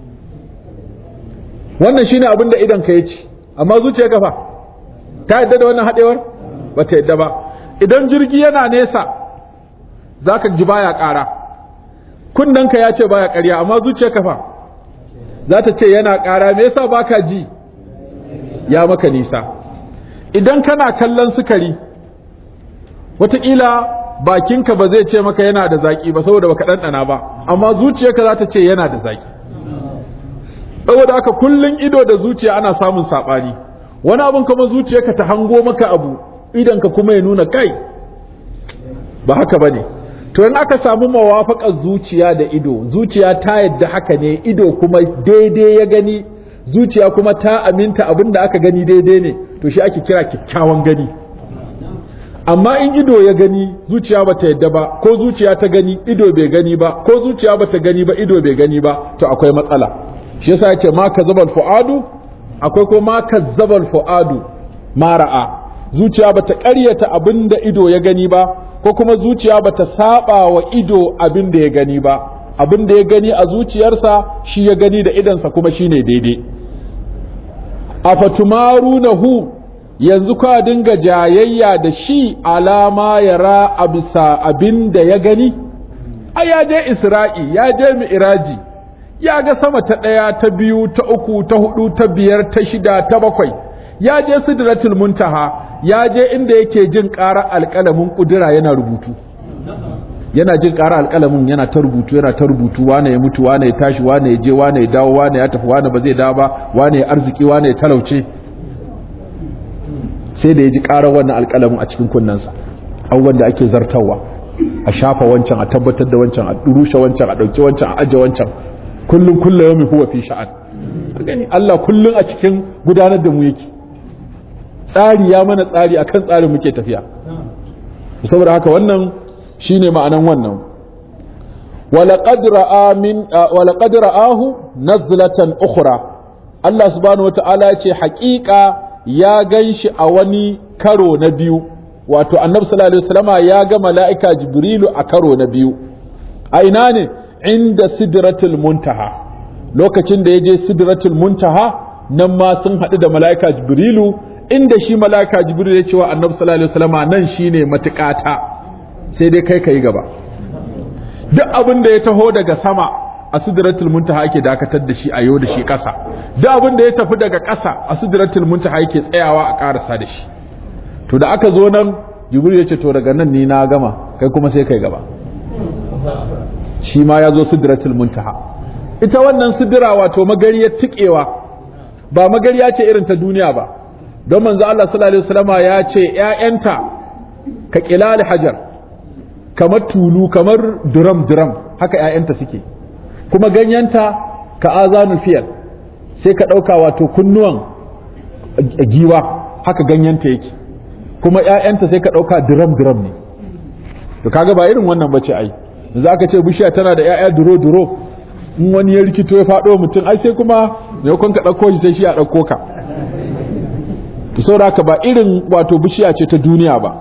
wannan shine abin da idanka ya ci amma zuciyarka fa ta yadda da wannan haɗewar bata yadda ba idan jirgi yana nesa zaka ji baya ƙara kunnanka ya ce baya ƙarya amma zuciyarka fa za ta ce yana ƙara me yasa baka ji ya maka nisa idan kana kallon sukari wataƙila bakinka ba zai ce maka yana da zaƙi ba saboda baka ɗanɗana ba amma zuciyarka za ta ce yana da zaƙi saboda haka kullun ido da zuciya ana samun saɓani wani abin kuma zuciyarka ta hango maka abu idanka kuma ya nuna kai ba haka ba ne to in aka samu mawafakar zuciya da ido zuciya ta yadda haka ne ido kuma daidai ya gani zuciya kuma ta aminta abin da aka gani daidai ne to shi ake kira kyakkyawan gani amma in ido ya gani zuciya ba ta yadda ba ko zuciya ta gani ido bai gani ba ko zuciya ba ta gani ba ido bai gani ba to akwai matsala shi yasa yace ma kazzabal fuadu akwai ko ma kazzabal fuadu ma ra'a zuciya ba ta ƙaryata abin da ido ya gani ba ko kuma zuciya bata saba wa ido abin da ya gani ba abin da ya gani a zuciyarsa shi ya gani da idansa kuma shine daidai afatumarunahu yanzu ka dinga jayayya da shi alama yara abisa abin da ya gani ai ya je Isra'i ya je Mi'raji ya ga sama ta 1 ta 2 ta 3 ta 4 ta 5 ta 6 ta 7 ya je Sidratul Muntaha ya je inda yake jin ƙara alƙalamin ƙudura yana rubutu yana jin ƙara alƙalamin yana ta rubutu wane ya mutu wane ya tashi wane ya je wane ya dawo wane ya tafi wane ba zai dawo ba wane ya arziki wane ya talauce sai da ya ji ƙarar wannan alƙalamin a cikin kunnensa abubuwan da ake zartarwa a shafa wancan a tabbatar da wancan a rushe wancan a ɗauki wancan a aje wancan kullum yawmi huwa fi sha'an gani Allah kullum a cikin gudanar da mu yake tsari ya mana tsari akan tsarin muke tafiya saboda haka wannan shine ma'anan wannan walaqad ra'ahu nazlatan ukhra Allah subhanahu wata'ala ya ce haƙiƙa ya ganshi a wani karo na biyu wato annabi sallallahu alaihi wasallama ya ga mala'ika jibrilu a karo na biyu a ina ne inda sidratul muntaha lokacin da ya je sidratul muntaha nan ma sun haɗu da mala'ika jibrilu inda shi mala'ika jibril ya ce wa annabi sallallahu alaihi wasallam nan shine matukata sai dai kai gaba duk abin da ya taho daga sama a sidratul muntaha ake dakatar da shi a yau da shi ƙasa duk abin da ya tafi daga ƙasa a sidratul muntaha yake tsayawa a ƙarasa da shi to da aka zo nan jibril ya ce to daga nan ni na gama kai kuma sai kai gaba shi ma ya zo sidratul muntaha ita wannan sidira wato magariyar tikewa ba magariya ce irin ta duniya ba don manzo Allah sallallahu alaihi wasallama ya ce ƴaƴanta ka qilal hajar kamar tulu kamar drum haka ƴaƴanta suke kuma ganyenta ka azanul fiyal sai ka dauka wato kunnuwan giwa haka ganyenta yake kuma ƴaƴanta sai ka dauka drum ne to kaga ba irin wannan bace ai yanzu aka ce bishiya tana da ƴaƴa duro in wani ya rikito ya fado mutum ai sai kuma ne kun ka dauko shi sai shi a dauko ka to saboda haka ba irin wato bishiya ce ta duniya ba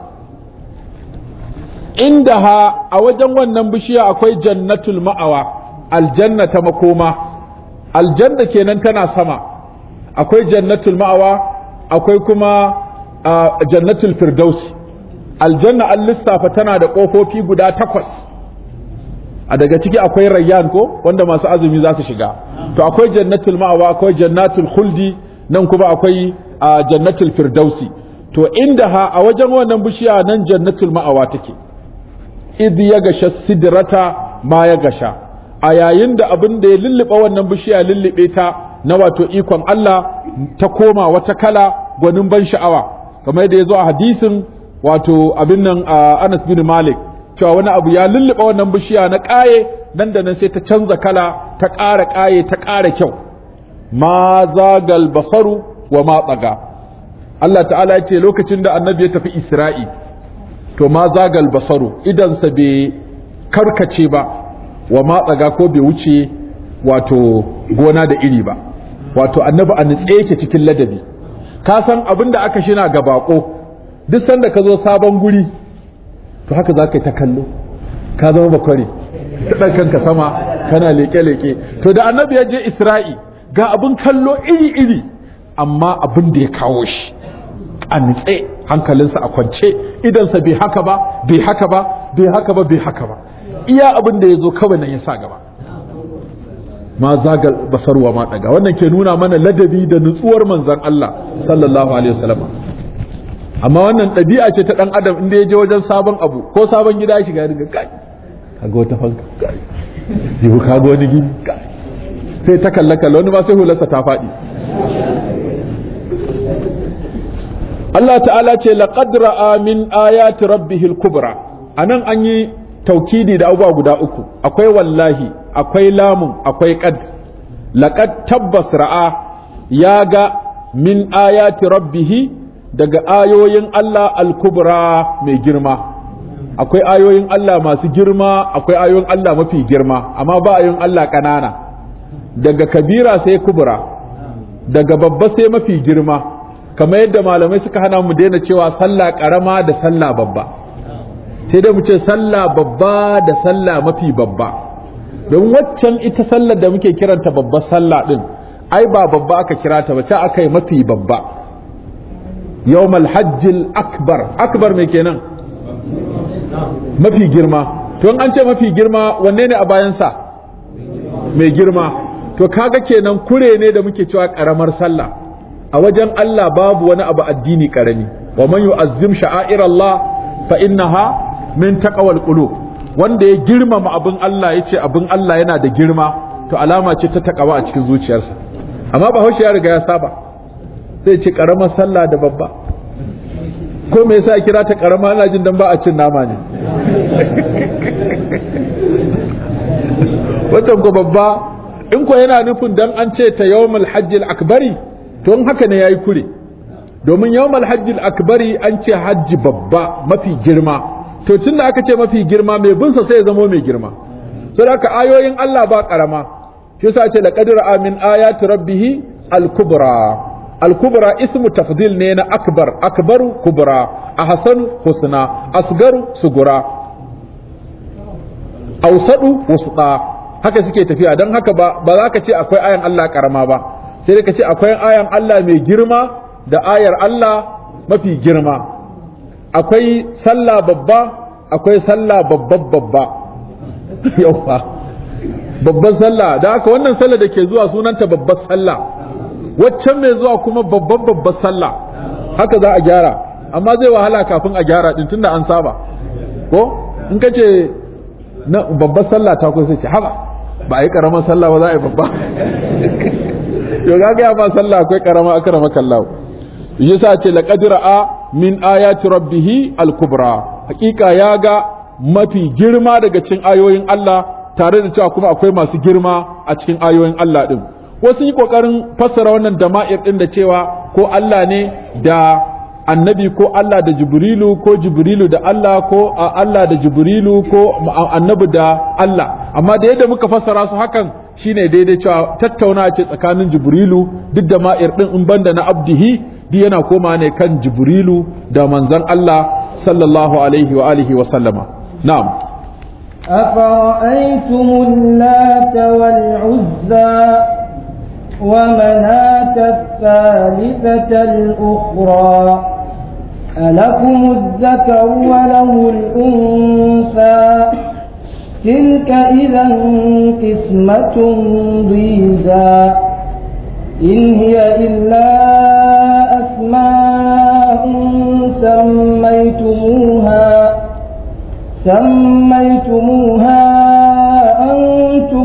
inda a wajen wannan bishiya akwai jannatul ma'awa aljanna ta makoma aljanna kenan tana sama akwai jannatul ma'awa akwai kuma jannatul firdausi aljanna an lissafa tana da ƙofofi guda 8 a daga ciki akwai rayyan ko wanda masu azumi za su shiga to akwai jannatul ma'awa akwai jannatul khuldi nan kuma akwai jannatul firdausi to inda a wajen wannan bishiya nan jannatul ma'awa take idh yagasha sidrata ma yagasha a yayin da abin da ya lullube wannan bishiya lullube ta na wato ikon Allah ta koma wata kala gwanin ban sha'awa kamar yadda ya zo a hadisin wato abin nan Anas bin Malik cewa wani abu ya lullube wannan bishiya na ƙaye nan da nan sai ta canza kala ta ƙara ƙaye ta ƙara kyau ma zagal basaru wa ma tsaga Allah ta'ala ya ce lokacin da annabi ya tafi Isra'i to ma zagal basaru idansa bai karkace ba wa ma tsaga ko bai wuce wato gona da iri ba wato annabi a nutse yake cikin ladabi ka san abin da aka shina ga bako duk sanda ka zo sabon guri to haka za ka yi ta kallo ka zama bakware ta ɗan kanka sama kana leƙe-leƙe to da annabi ya je Isra'i ga abin kallo iri-iri amma abin da ya kawo shi a nitse hankalinsa a kwance idansa bai haka ba bai haka ba bai haka ba bai haka ba iya abin da ya zo kawai nan ya sa gaba ma zagal basarwa ma daga wannan ke nuna mana ladabi da nutsuwar manzon Allah sallallahu alaihi wasallam amma wannan ɗabi'a ce ta ɗan adam inda ya je wajen sabon abu ko sabon gida ya shiga daga kai kaga wata fanka kai jibu kaga wani gini kai sai ta kalla wani ba sai hularsa ta faɗi Allah ta'ala ce laqad ra'a min ayati rabbihil kubra anan an yi taukidi da abubuwa guda uku akwai wallahi akwai lamun akwai qad laqad tabbas ra'a ya ga min ayati rabbihi daga ayoyin Allah al-kubra mai girma akwai ayoyin Allah masu girma akwai ayoyin Allah mafi girma amma ba ayoyin Allah kanana daga kabira sai kubra daga babba sai mafi girma kamar yadda malamai suka hana mu daina cewa sallah karama da sallah babba sai dai mu ce sallah babba da sallah mafi babba don waccan ita sallar da muke kiranta babbar sallah din ai ba babba aka kira ta ba ce aka yi mafi babba yawmal hajjil akbar akbar me kenan mafi girma to an ce mafi girma wanne ne a bayansa mai girma to kaga kenan kure ne da muke cewa karamar sallah a wajen Allah babu wani abu addini karami wa man yu'azzim sha'airallah fa innaha min taqwal qulub wanda ya girmama abin Allah yace abin Allah yana da girma to alama ce ta takawa a cikin zuciyarsa amma ba haushi ya riga ya saba sai ce karamar sallah da babba ko me yasa kira ta karama ana jin dan ba a cin nama ne wancan ko babba in ko yana nufin dan an ce ta yawmul hajjil akbari to in haka ne yayi kure domin yawmul hajjil akbari an ce hajji babba mafi girma to tunda aka ce mafi girma mai bin sa sai ya zama mai girma saboda haka ayoyin Allah ba karama shi yasa ce laqad ra'a min ayati rabbih al-kubra al-kubra ismu tafdil ne na akbar akbaru kubra ahsanu husna asgaru sugura awsadu wusta haka suke tafiya dan haka ba za ka ce akwai ayan Allah karama ba sai dai ka ce akwai ayan Allah mai girma da ayar Allah mafi girma akwai sallah babba akwai sallah babba yawa babban sallah da haka wannan sallah da ke zuwa sunanta babbar sallah waccan mai zuwa kuma babbar sallah haka za a gyara amma zai wahala kafin a gyara din tunda an saba ko in ka ce na babbar sallah ta kusa ce haba ba a yi karamar sallah ba za a yi babba yau ga ya ma sallah akwai karama akrama kallahu yasa ce laqad ra'a min ayati rabbih al-kubra hakika ya ga mafi girma daga cikin ayoyin Allah tare da cewa kuma akwai masu girma a cikin ayoyin Allah din wasu yi kokarin fassara wannan dama'ir din da cewa ko Allah ne da annabi ko Allah da jibrilu ko jibrilu da Allah ko Allah da jibrilu ko annabi da Allah amma da yadda muka fassara su hakan shine daidai cewa tattauna ce tsakanin jibrilu duk da ma'ir din in banda na abdihi duk yana koma ne kan jibrilu da manzon Allah sallallahu alaihi wa alihi wa sallama na'am أفرأيتم اللات والعزى ومناة الثالثة الأخرى ألكم الذكر وله الأنثى تلك إذا قسمة ضيزى إن هي إلا أسماء سميتموها أنتم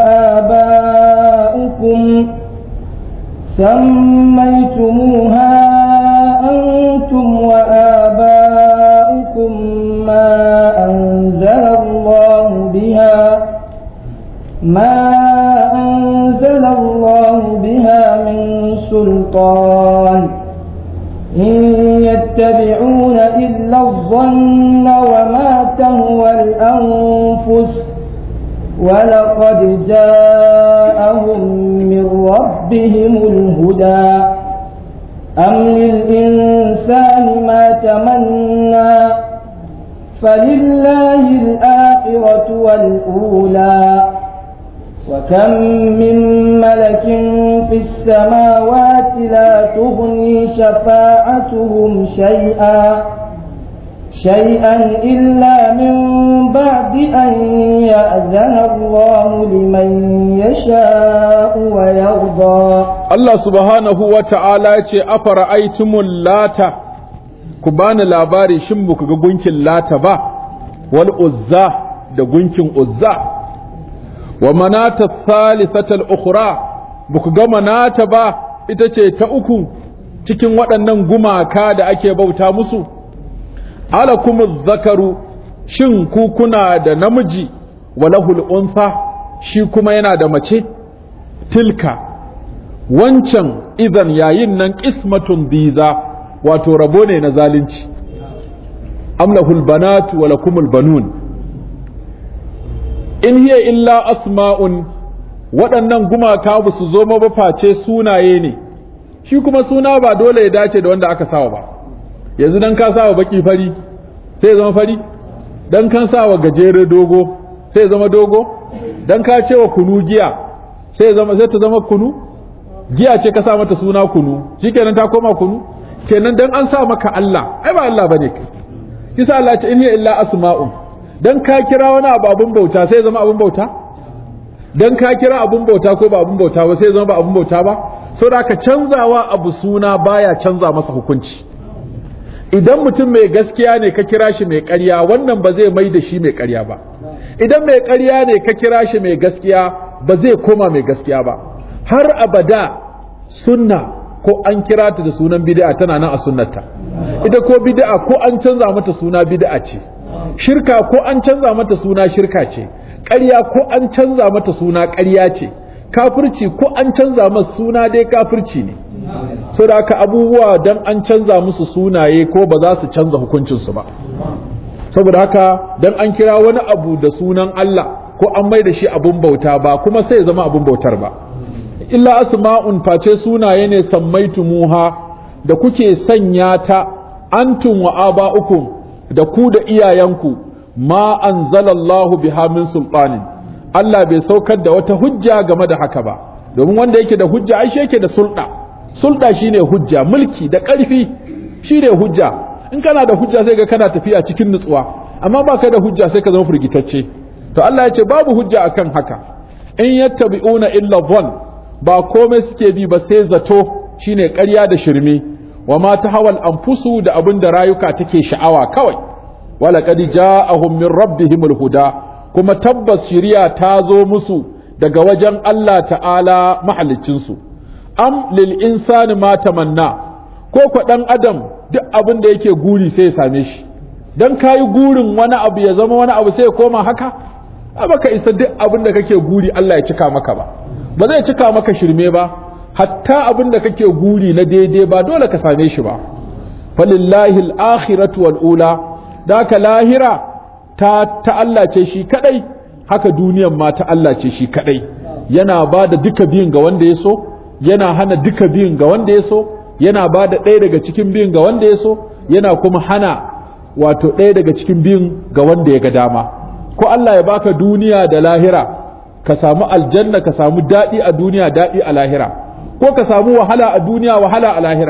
وآباؤكم ما أنزل الله بها من سلطان إن يتبعون إلا الظن وما تهوى الأنفس ولقد جاءهم من ربهم الهدى أم للإنسان ما تمنى فلله الآخرة والأولى وكم من ملك في السماوات لا تغني شفاعتهم شيئا إلا من بعد أن يأذن الله لمن يشاء ويرضى. الله سبحانه وتعالى أفرأيتم اللات كبان لاباري شمبك gunkin lata ba wal uzza da gunkin uzza wa manata thalithatal ukhra buku ga manata ba ita ce ta uku cikin waɗannan gumaka da ake bauta musu. Alakumuz zakaru shin ku kuna da namiji walahul unsa shi kuma yana da mace. Tilka wancan idan yayin nan qismatun biza wato rabo ne na zalunci. Amlahul banatu walakumul banun in hiya illa asma'un waɗannan gumaka ba su zo ba face sunaye ne. Shi kuma suna ba dole ya dace da wanda aka sawa ba. Yanzu dan ka sawa baki fari sai ya zama fari, dan kan sawa gajere dogo sai ya zama dogo, dan ka cewa kunu giya sai ta zama kunu. Giya ce ka sa mata suna kunu shikenan ta koma kunu. Kenan dan an sa maka Allah ai ba Allah bane kai. Kisa Allah ce in hiya illa asma'un, dan ka kira wani abu abun bauta sai ya zama abun bauta, dan ka kira abun bauta ko ba abun bauta ba sai ya zama ba abun bauta ba. Saboda ka canzawa abu suna baya canza masa hukunci. Idan mutum mai gaskiya ne ka kira shi mai ƙarya wannan ba zai mai da shi mai ƙarya ba. Idan mai ƙarya ne ka kira shi mai gaskiya ba zai koma mai gaskiya ba. Har abada sunna ko an kira ta da sunan bid'a tana nan a sunnarta. Ita ko bid'a ko an canza mata suna bid'a ce. Shirka ko an canza mata suna shirka ce. Ƙarya ko an canza mata suna ƙarya ce. Kafirci ko an canza masa suna dai kafirci ne. Saboda haka abubuwa dan an canza musu sunaye ko ba za su canza hukuncinsu ba. Saboda haka dan an kira wani abu da sunan Allah ko an mai da shi abun bauta ba kuma sai ya zama abun bautar ba. Illa asma'un face sunaye ne sammaitumuha da kuke sanya ta antum wa aba'ukum da ku da iyayenku ma anzalallahu biha min sultanin. Allah bai saukar da wata hujja game da haka ba, domin wanda yake da hujja ai shi yake da sulɗa. Sulɗa shine hujja, mulki da ƙarfi shine hujja. In kana da hujja sai ga kana tafiya cikin nutsuwa, amma baka da hujja sai ka zama firgitacce. To Allah ya ce babu hujja akan haka. In yattabi'una illa dhann, ba komai suke bi ba sai zato shine ƙarya da shirme. Wa ma tahawal anfusu da abin da rayuka take sha'awa kawai. Wala qad ja'ahum min rabbihimul huda, kuma tabbas shiriya ta zo musu daga wajen Allah ta'ala mahaliccinsu. Am lil insani ma tamanna, ko kwa dan adam duk abin da yake guri sai ya same shi. Dan kayi gurin wani abu ya zama wani abu sai ya koma haka, baka isa duk abin da kake guri Allah ya cika maka ba. Ba zai cika maka shirme ba, hatta abin da kake guri na daidai ba dole ka same shi ba. Falillahi al-akhiratu wal ula, da ka lahira ta Allah ce shi kadai, haka duniyan ma ta Allah ce shi kadai. Yana ba da duka biyun ga wanda ya so, yana hana duka biyun ga wanda ya so, yana ba da ɗaya daga cikin biyun ga wanda ya so, yana kuma hana wato ɗaya daga cikin biyun ga wanda ya ga dama. Ko Allah ya baka duniya da lahira, ka samu aljanna, ka samu daɗi a duniya, daɗi a lahira, ko ka samu wahala a duniya, wahala a lahira.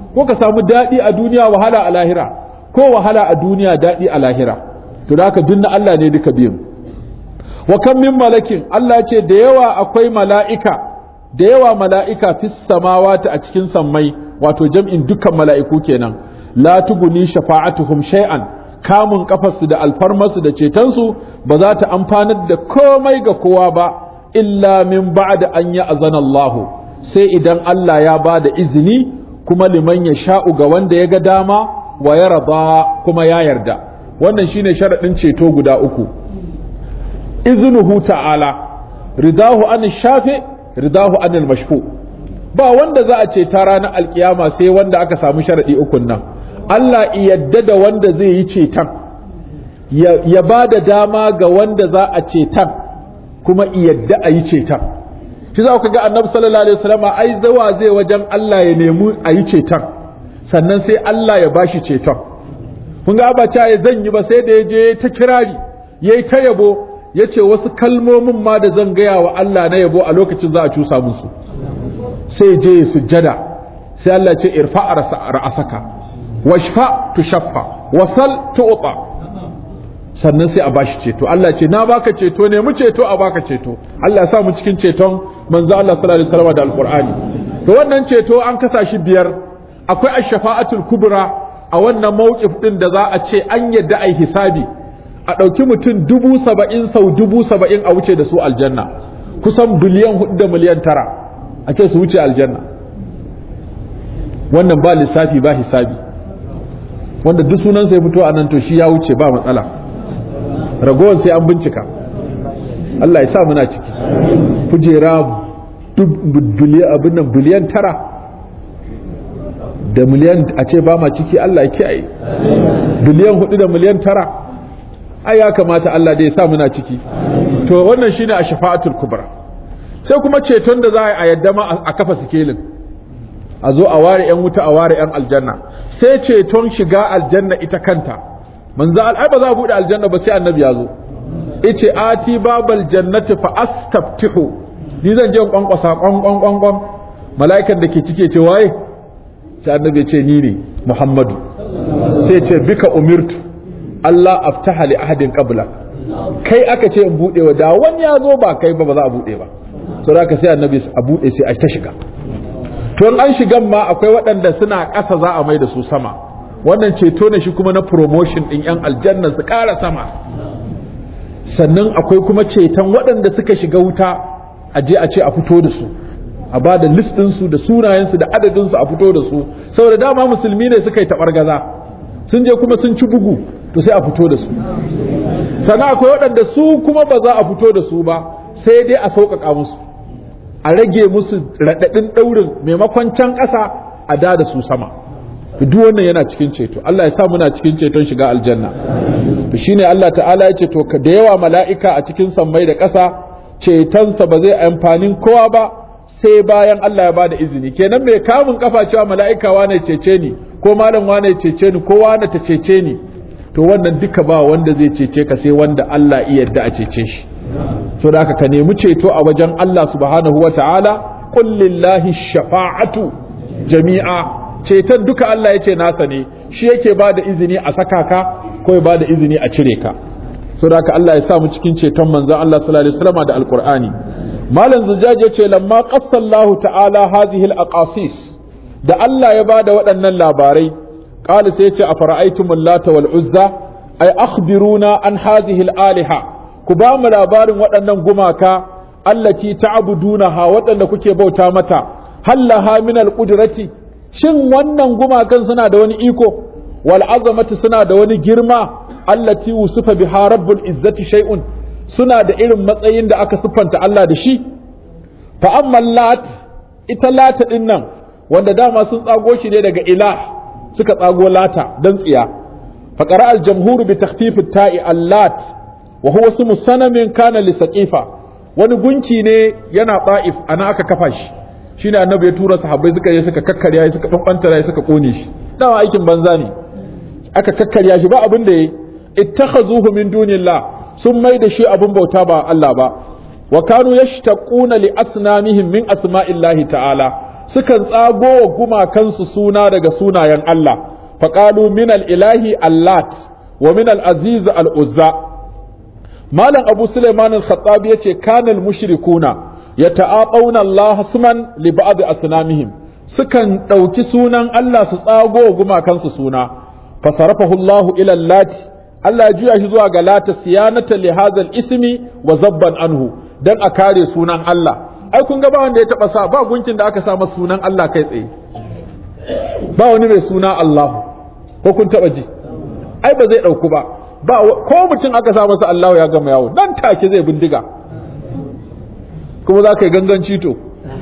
ko ka samu daɗi a duniya wahala a lahira ko wahala a duniya daɗi a lahira to da haka dunna Allah ne duka biyun wa kam min malakin Allah ce da yawa akwai mala'ika fis samawati a cikin sammai wato jam'in dukkan mala'iku kenan la tuguni shafa'atuhum shay'an kamun kafarsu da alfarmarsu da cetonsu ba za ta amfanar da komai ga kowa ba illa min ba'da an ya'zana Allah sai idan Allah ya ba da izini kuma liman ya sha'u ga wanda ya ga dama wa ya raba kuma ya yarda wannan shine sharadin ceto guda uku iznuhu ta'ala ridahu an shafi ridahu an al-mashfu ba wanda za a ce ta ranar alkiyama sai wanda aka samu sharadi ukun nan Allah yadda da wanda zai yi ceton ya ba da dama ga wanda za a ceton kuma yadda a yi ceton shi za ku ga annabi sallallahu alaihi wasallam ai zawa zai wajen Allah ya nemi a yi ceton sannan sai Allah ya bashi ceton kun ga ba ta zan yi ba sai da ya je ta kirari yayi ta yabo yace wasu kalmomin ma da zan gaya wa Allah na yabo a lokacin za a cusa musu sai je sujjada sai Allah ce irfa ra'asaka washfa tushaffa wasal tu'ta sannan sai a bashi ceto Allah ce na baka ceto ne mu ceto a baka ceto Allah ya sa mu cikin ceton manzo Allah sallallahu alaihi wasallam da alqur'ani to wannan ceto an kasa shi biyar akwai ash-shafa'atul kubra a wannan mawqif din da za a ce an yadda ai hisabi a ɗauki mutum 70,000 sau 70,000 a wuce da su aljanna kusan biliyan 4 da miliyan 9 a ce su wuce aljanna wannan ba lissafi ba hisabi wanda duk sunan sai fito a nan to shi ya wuce ba matsala ragowar sai an bincika Allah ya sa muna ciki kujera biliyan 9 da miliyan a ce ba ma ciki Allah ya kiyaye biliyan 4 da miliyan 9 ai ya kamata Allah da ya sa muna ciki to wannan shine a shafa'atul kubra sai kuma ceton da za a yadda ma a kafa sikelin a zo a ware yan wuta a ware yan aljanna sai ceton shiga aljanna ita kanta manzo ai ba za a bude aljanna ba sai annabi ya zo yace ati babal jannati fa astaftihu ni zan je kwankwasa kwan mala'ikan da ke cike ce waye sai annabi ya ce ni ne Muhammadu sai ce bika umirtu Allah aftaha li ahadin qabla kai aka ce in bude wa da wani ya zo ba kai ba za a bude ba so da sai annabi a bude sai a ta shiga to an shigan ma akwai waɗanda suna ƙasa za a mai da su sama wannan ceto ne shi kuma na promotion din yan aljanna su ƙara sama sannan akwai kuma ceton waɗanda suka shiga wuta a je a ce a fito da su a ba da list ɗinsu da sunayensu da adadinsu a fito da su saboda dama musulmi ne suka yi taɓargaza sun je kuma sun ci bugu to sai a fito da su sannan akwai waɗanda su kuma ba za a fito da su ba sai dai a sauƙaƙa musu a rage musu raɗaɗin ɗaurin maimakon can ƙasa a da su sama duk wannan yana cikin ceto Allah ya sa muna cikin ceton shiga aljanna to shine Allah ta'ala ya ce to da yawa mala'ika a cikin sammai da ƙasa cetonsa ba zai amfanin kowa ba sai bayan Allah ya bada izini kenan mai kamun kafa cewa mala'ika wane cece ni ko malam wane cece ni ko wane ta cece ni to wannan duka ba wanda zai cece ka sai wanda Allah iya yarda a cece shi so da ka nemi ceto a wajen Allah subhanahu wata'ala qul lillahi shafa'atu jami'a ceton duka Allah yace nasa ne shi yake bada izini a saka ka ko ya bada izini a cire ka so da Allah ya sa mu cikin ceton manzon Allah sallallahu alaihi wasallam da alqur'ani malam zujaj yace lamma qassallahu ta'ala hazihi al-aqasis da Allah ya bada waɗannan labarai qala sai yace afara'aytumul lata wal uzza ay akhbiruna an hazihi al-aliha ku ba mu labarin waɗannan gumaka allati ta'budunaha waɗanda kuke bauta mata hallaha min al-qudrati shin wannan gumakan suna da wani iko wal azamati suna da wani girma allati wusifa biha rabbul izzati shay'un suna da irin matsayin da aka siffanta Allah da shi fa amma lat ita lata din nan wanda dama sun tsago shi ne daga ilah suka tsago lata dan tsiya fa qara al jamhur bi takhfif at ta'i allat wa huwa ismu sanamin kana li saqifa wani gunki ne yana ta'if ana aka kafa shi shine annabi ya tura sahabbai suka je suka kakkarya suka bambanta suka kone shi dawa aikin banza ne aka kakkarya shi ba abin da yayi ittakhazuhu min dunillah sun mai da shi abin bauta ba Allah ba wa kanu yashtaquna li asnamihim min asma'illahi ta'ala sukan tsago wa gumakansu suna daga sunayen Allah faqalu min al-ilahi allat wa min al-aziz al-uzza. malam abu sulaiman al-khattabi yace kana al-mushrikuna yata'aqawna Allah isman li ba'd asnamihim, sukan dauki sunan Allah su tsago wa gumakansu suna. fasarafahu Allah ila allati, Allah ya juya shi zuwa ga lata siyanata li hadha al-ismi wa zabban anhu, dan a kare sunan Allah. ai kun ga ba wanda ya taba sa, ba gunkin da aka sa masa sunan Allah kai tsaye, ba wani mai suna Allah, ko kun taba ji? ai ba zai dauku ba, ko mutum aka sa masa Allah ya gama yawo nan take zai bindiga, kuma za ka yi ganganci to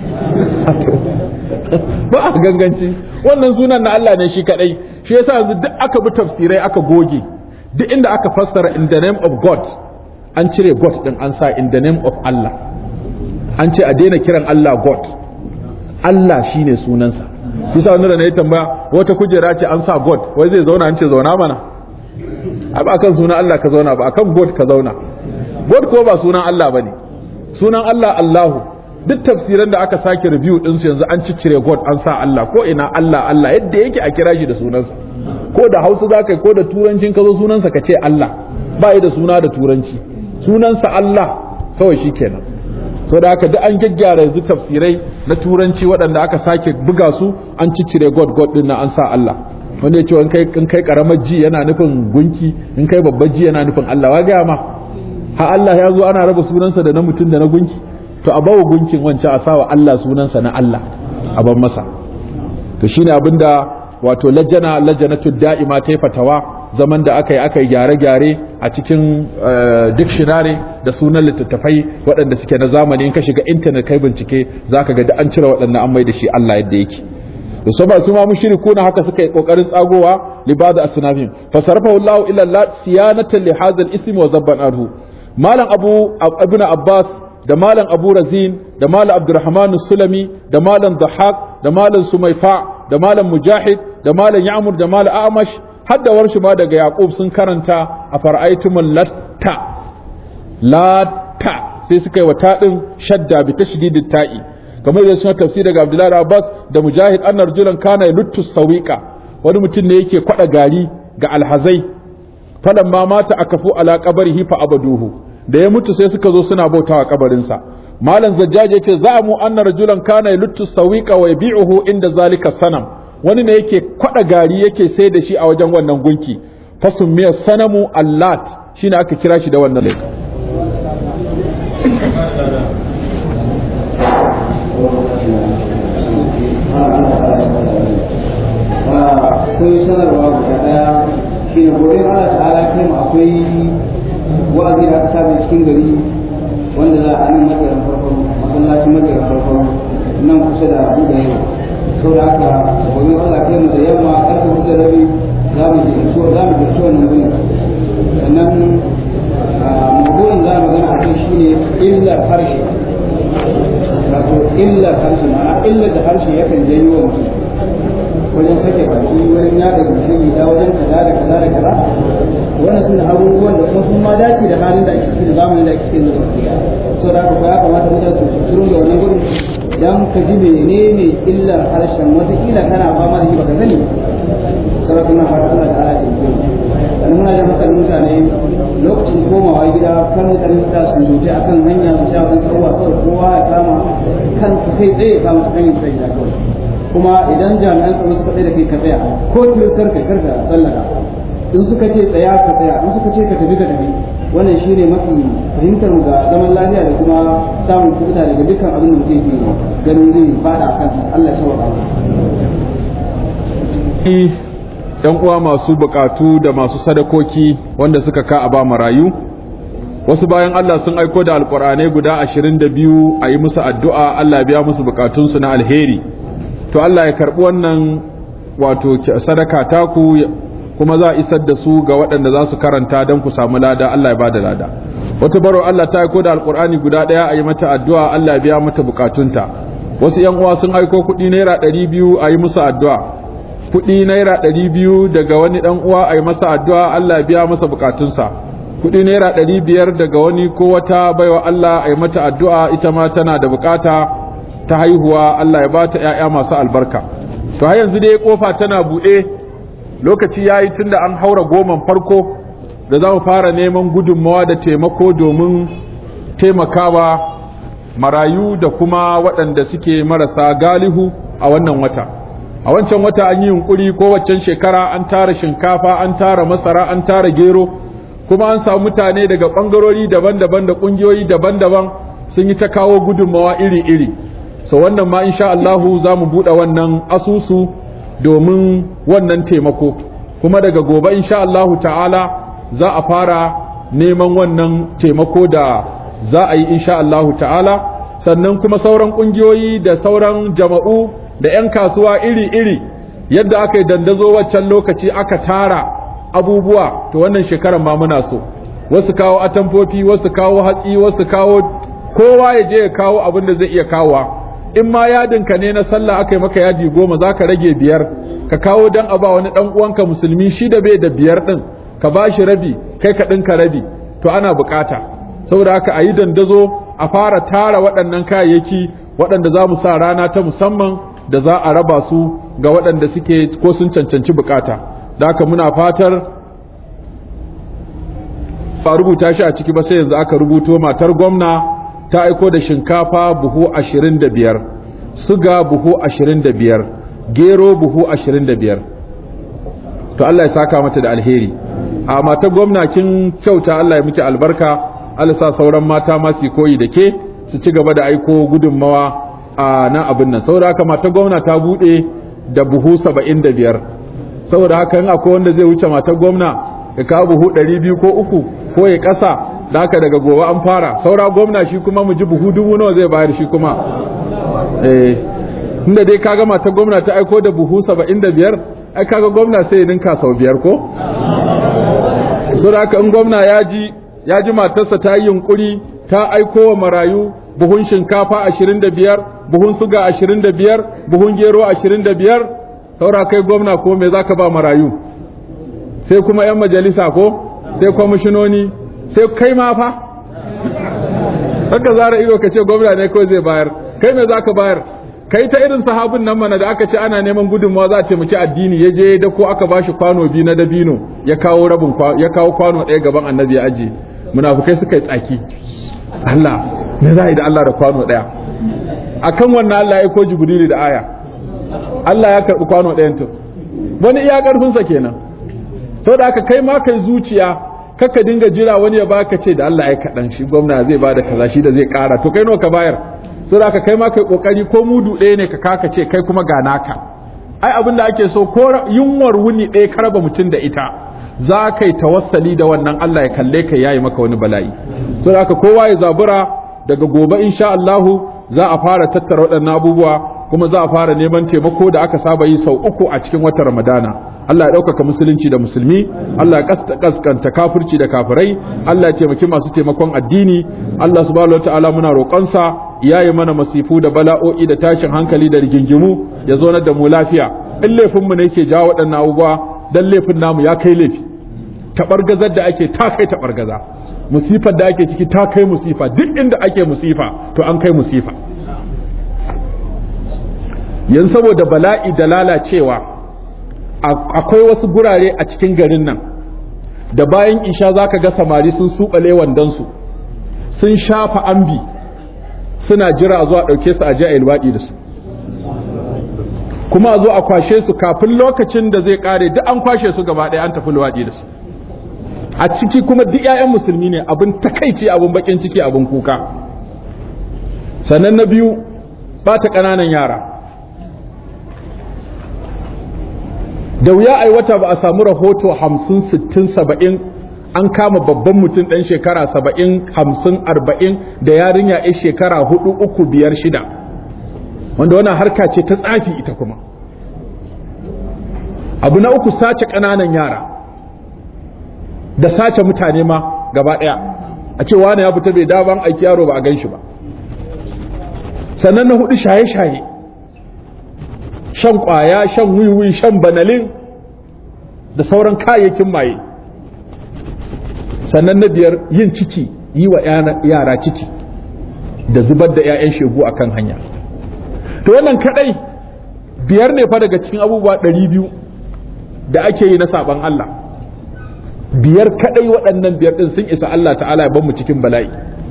ba a ganganci, wannan sunan na Allah ne shi kadai. shi yasa yanzu duk aka bi tafsirai aka goge, duk inda aka fassara in the name of God an cire God din an sa in the name of Allah, an ce a daina kiran Allah God, Allah shine sunansa. bisa wani da na yi tambaya wata kujera ce an sa God, wai zai zauna, an ce zauna mana, ba akan sunan Allah ka zauna ba, akan God ka zauna. God ko ba sunan Allah bane, sunan Allah Allahu. duk tafsiran da aka sake review din su yanzu an ciccire God an sa Allah, ko ina Allah Allah yadda yake a kira shi da sunansa, ko da Hausa zaka yi ko da turancin ka zo sunansa ka ce Allah, ba yi da suna da turanci, sunansa Allah kawai shikenan. so da haka duk an gaggyara yanzu tafsirai na turanci waɗanda aka sake buga su, an ciccire God din na an sa Allah. wanda ya ce in kai karamar ji yana nufin gunki, in kai babbar ji yana nufin Allah. wa gaya ma ha Allah ya zo ana raba sunansa da na mutum da na gunki, to a bawa gunkin wancan a sawa Allah sunansa na Allah a ban masa. to shine abinda wato lajanatu da'ima ta fatawa, zaman da aka yi gyare-gyare a cikin dictionary da sunan littattafai waɗanda suke na zamani. in ka shiga internet kai bincike zaka ga da an cire waɗannan an mai da shi Allah yadda yake. da so ba su ma mushrikuna haka suka yi kokarin tsagowa libada asnafihim fasarafahu Allah ila Allah siyanatan li hadha al-ism wa zabban anhu. malam ibn Abbas da malam Abu Razin da malam Abdurrahman sulami da malam Dhahak da malam Sumayfa da malam Mujahid da malam Ya'mur da malam Amash hadda warshi ma daga Yaqub sun karanta a fara'aitumul latta sai suka yi wata din shadda bi tashdidit ta'i, kamar da suna tafsir daga Abdullahi Abbas da Mujahid anna rajulan kana yaluttu sawiqa, wani mutum ne yake kwada gari ga alhazai. falamma mata akafu ala qabrihi fa abaduhu, da ya mutu sai suka zo suna bautawa kabarinsa. malam Zajjaj yace za'amu anna rajulan kana yaluttu sawiqa wa yabi'uhu inda zalika sanam, wani ne yake kwada gari yake sai da shi a wajen wannan gunki. fasummiya sanamu allat, shine aka kira shi da wannan laifin. akwai sanarwa guda daya shi ne gobe Allah ta'ala kai mu akwai wa'azi da aka saba cikin gari wanda za a nan makarin farko, masallacin makarin farko nan kusa da abu da yau. sau da haka gobe Allah kai mu da yamma ƙarfe 4:30 za mu jirci wannan gudun. sannan mawdu'in za mu gana a kai shi ne illar harshe, wato illar harshe, ma'ana illar da harshe yakan janyo wa mutum wajen sake baki, wajen yada gishiri da wajen kaza da kaza da kaza. wannan suna abubuwan da kuma sun ma dace da halin da ake cikin, da zamanin da ake cikin zuwa kiya. so da haka ya kamata mutane su turo da wannan gurin dan ka ji menene illar harshen, wataƙila kana fama da shi baka sani. sarakuna fata Allah ta'ala ce ke sannan muna jan hankalin mutane lokacin komawa gida kan mutane su tasu zuce akan hanya su sha wani sarwa kawai kowa ya kama kansa kai tsaye kama ta hanyar sai gida kawai. kuma idan jami'an tsaro suka tsaye da kai ka tsaya, ko tiyo karka tsallaka, in suka ce tsaya ka tsaya, in suka ce ka tafi ka tafi. wannan shine mafi fahimtar mu ga zaman lafiya da kuma samun kuɗa daga dukkan abin da mutum ke ganin zai fada kansa. Allah ya shawara ‘yan uwa masu bukatu da masu sadakoki wanda suka ka a ba marayu, wasu bayan Allah sun aiko da alƙur'anai guda 22 a yi musu addu'a Allah biya musu bukatunsu na alheri. to Allah ya karɓi wannan wato sadaka taku, kuma za a isar da su ga waɗanda za su karanta don ku samu lada. Allah ya ba da lada. wata baro Allah ta aiko da alƙur'ani guda ɗaya a yi mata addu'a Allah ya biya mata bukatunta. wasu ‘yan uwa sun aiko kuɗi naira 200 a yi musu addu'a, kuɗi naira 200 daga wani ɗan uwa a yi masa addu'a Allah biya masa bukatunsa, kuɗi naira 500 daga wani ko wata baiwa Allah a yi mata addu'a ita ma tana da bukata, ta haihuwa Allah ya bata ƴaƴa masu albarka. To har yanzu dai kofa tana buɗe, lokaci yayi tunda an haura goman farko da za mu fara neman gudunmawa da taimako domin taimakawa marayu da kuma waɗanda suke marasa galihu a wannan wata. A wancan wata an yi yunkuri ko waccan shekara an tara shinkafa, an tara masara, an tara gero, kuma an samu mutane daga ɓangarori daban-daban da ƙungiyoyi daban-daban sun yi ta kawo gudunmawa iri-iri. So wannan ma insha Allahu za mu buɗe wannan asusu domin wannan taimako, kuma daga gobe insha Allahu ta'ala za a fara neman wannan taimako da za a yi insha Allahu ta'ala. Sannan kuma sauran ƙungiyoyi da sauran jama'u da 'yan kasuwa iri-iri yadda aka yi dandazo waccan lokaci aka tara abubuwa, to wannan shekarar ma muna so wasu kawo atamfofi, wasu kawo hatsi, wasu kawo, kowa ya je ya kawo abin da zai iya kawowa. In ma yadinka ne na sallah aka yi maka yadi 10 za ka rage 5 ka kawo don a ba wani ɗan uwanka musulmi shi da bai da 5 ɗin ka ba shi rabi kai ka ɗinka rabi, to ana bukata. Saboda haka a yi dandazo a fara tara waɗannan kayayyaki waɗanda za mu sa rana ta musamman da za a raba su ga waɗanda suke ko sun cancanci bukata. Da haka muna fatar ba rubuta shi a ciki ba sai yanzu aka rubuto matar gwamna ta aiko da shinkafa buhu 25, suga buhu 25, gero buhu 25. To Allah ya saka mata da alheri. A matar gwamna kin kyauta, Allah ya miki albarka, Allah sa sauran mata ma su koyi da ke su ci gaba da aiko gudunmawa a nan abin nan. Saboda haka matar gwamna ta bude da buhu 75. Saboda haka in akwai wanda zai wuce matar gwamna ya kawo buhu 200 ko 3 ko ya kasa, da haka daga gobe an fara. Saura gwamna shi kuma mu ji buhu 1000 nawa zai bayar shi kuma. Inda dai kaga matar gwamna ta aiko da buhu 75, ai kaga gwamna sai ya ninka sau 5 ko? Saboda haka in gwamna ya ji matarsa ta yi yunkuri ta aiko wa marayu buhun shinkafa 25, buhun suga 25, buhun gero 25, saura kai gwamna ko me zaka ba marayu? Sai kuma 'yan majalisa ko? Sai kwamishinoni, sai kai ma fa? Haka zara ido ka ce gwamna ne kawai zai bayar, kai me zaka bayar? Kai ta irin sahabin nan mana da aka ce ana neman gudunmawa za a taimaki addini, ya je da ko aka bashi kwano 2 na dabino ya kawo kwano 1 gaban annabi ya aje. Munafukai suka yi tsaki. Allah, me za a yi da Allah da kwano 1? Akan wannan Allah ya ko Jibrilu da aya. Allah ya karɓi kwano 1 to. Wani iya ƙarfinsa kenan. Saboda aka kai ma kai zuciya, kaka dinga jira wani ya baka ce da Allah ya kaɗan shi gwamna zai bada kaza shi da zai ƙara, to kai nawa ka bayar? Saboda aka kai ma kai kokari ko mudu ɗaya ne ka kaka ce kai kuma ga naka. Ai abin da ake so ko yunwar wuni ɗaya ka raba mutum da ita, za ka yi tawassali da wannan Allah ya kalle ka yayi maka wani bala'i. Saboda haka kowa ya zabura daga gobe insha Allahu za a fara tattara waɗannan abubuwa, kuma za a fara neman taimako da aka saba yi sau 3 a cikin watan Ramadana. Allah ya ɗaukaka musulunci da musulmi, Allah ya kaskanta kafirci da kafirai, Allah ya taimaki masu taimakon addini. Allah subhanahu wataala muna roƙonsa yayi mana masifu da bala'o'i da tashin hankali da rigingimu, ya zo da mu lafiya. In laifinmu ne yake jawo waɗannan abubuwa, dan laifin namu ya kai laifi. Taɓargazar da ake ta kai taɓargaza, musifar da ake ciki ta kai musifa, duk inda ake musifa to an kai musifa. Yanzu saboda bala'i da lalacewa akwai wasu gurare a cikin garin nan da bayan isha zaka ga samari sun suɓale wandonsu sun shafa ambi suna jira a zo a ɗauke su a je a yi luwaɗi da su, kuma a zo a kwashe su kafin lokacin da zai ƙare duk an kwashe su gaba ɗaya an tafi luwaɗi da su a ciki, kuma duk 'ya'yan musulmi ne. Abin takaici, abin bakin ciki, abin kuka. Sannan na biyu, ɓata ƙananan yara. Da wuya ai wata ba a samu rahoto 50, 60, 70 an kama babban mutum ɗan shekara 70, 50, 40 da yarinya ɗan shekara 4, 3, 5, 6, wanda wannan harka ce ta tsafi ita kuma. Abu na uku, sace ƙananan yara da sace mutane ma gaba ɗaya, a ce wani ya fita bai daban aiki yaro ba a gan shi ba. Sannan na 4, shaye-shaye, shan ƙwaya, shan wiwi, shan banalin da sauran kayayyakin maye. Sannan na 5, yin ciki, yi wa yara ciki da zubar da 'ya'yan shegu a kan hanya. to wannan kadai biyar ne fa daga cikin abubuwa 200 da ake yi na saban Allah, biyar kadai waɗannan biyar din sun isa Allah ta'ala ya bar mu cikin bala'i.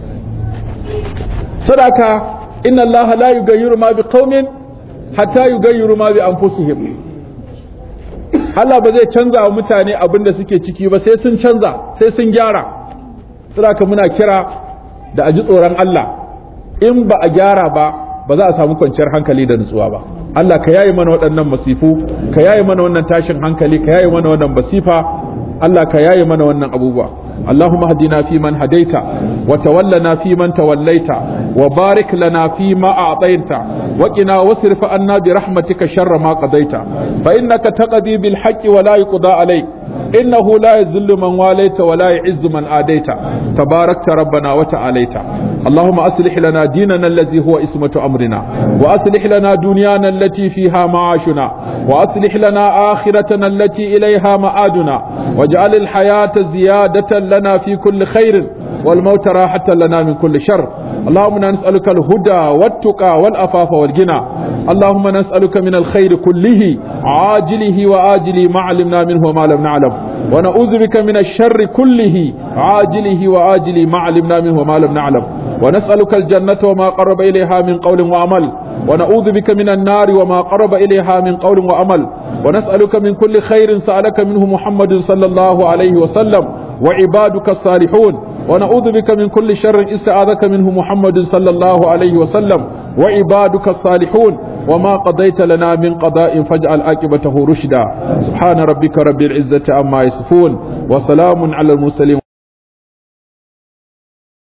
sadaka inna Allah la yughayyiru ma biqaumin hatta yughayyiru ma bi anfusihim. Allah ba zai canza wa mutane abin da suke ciki ba sai sun canza, sai sun gyara. Sadaka muna kira da a ji tsoron Allah, in ba a gyara ba za a samu kwanciyar hankali da nutsuwa ba. Allah ka yaye mana waɗannan masifu, ka yaye mana wannan tashin hankali, ka yaye mana wannan masifa, Allah ka yaye mana wannan abubuwa. اللهم اهدنا فيمن هديت وتولنا فيمن توليت وبارك لنا فيما أعطيت وقنا واصرف عنا برحمتك شر ما قضيت فإنك تقضي بالحق ولا يقضى عليك إنه لا يذل من واليت ولا يعز من آديت تباركت ربنا وتعاليت. اللهم أصلح لنا ديننا الذي هو اسمة أمرنا وأصلح لنا دنيانا التي فيها معاشنا وأصلح لنا آخرتنا التي إليها مآدنا واجعل الحياة زيادة لنا في كل خير والموت راحة لنا من كل شر. اللهم نسألك الهدى والتقى والأفاف والغنى. اللهم نسألك من الخير كله عاجله وآجله ما علمنا منه وما لم نعلم ونعوذ بك من الشر كله عاجله وآجله ما علمنا منه وما لم نعلم ونسألك الجنة وما قرب إليها من قول وعمل ونعوذ بك من النار وما قرب إليها من قول وعمل ونسألك من كل خير سألك منه محمد صلى الله عليه وسلم وعبادك الصالحون ونعوذ بك من كل شر استعاذك منه محمد صلى الله عليه وسلم وعبادك الصالحون وما قضيت لنا من قضاء فاجعل عاقبته رشدا. سبحان ربك رب العزة عما يصفون وسلام على المرسلين.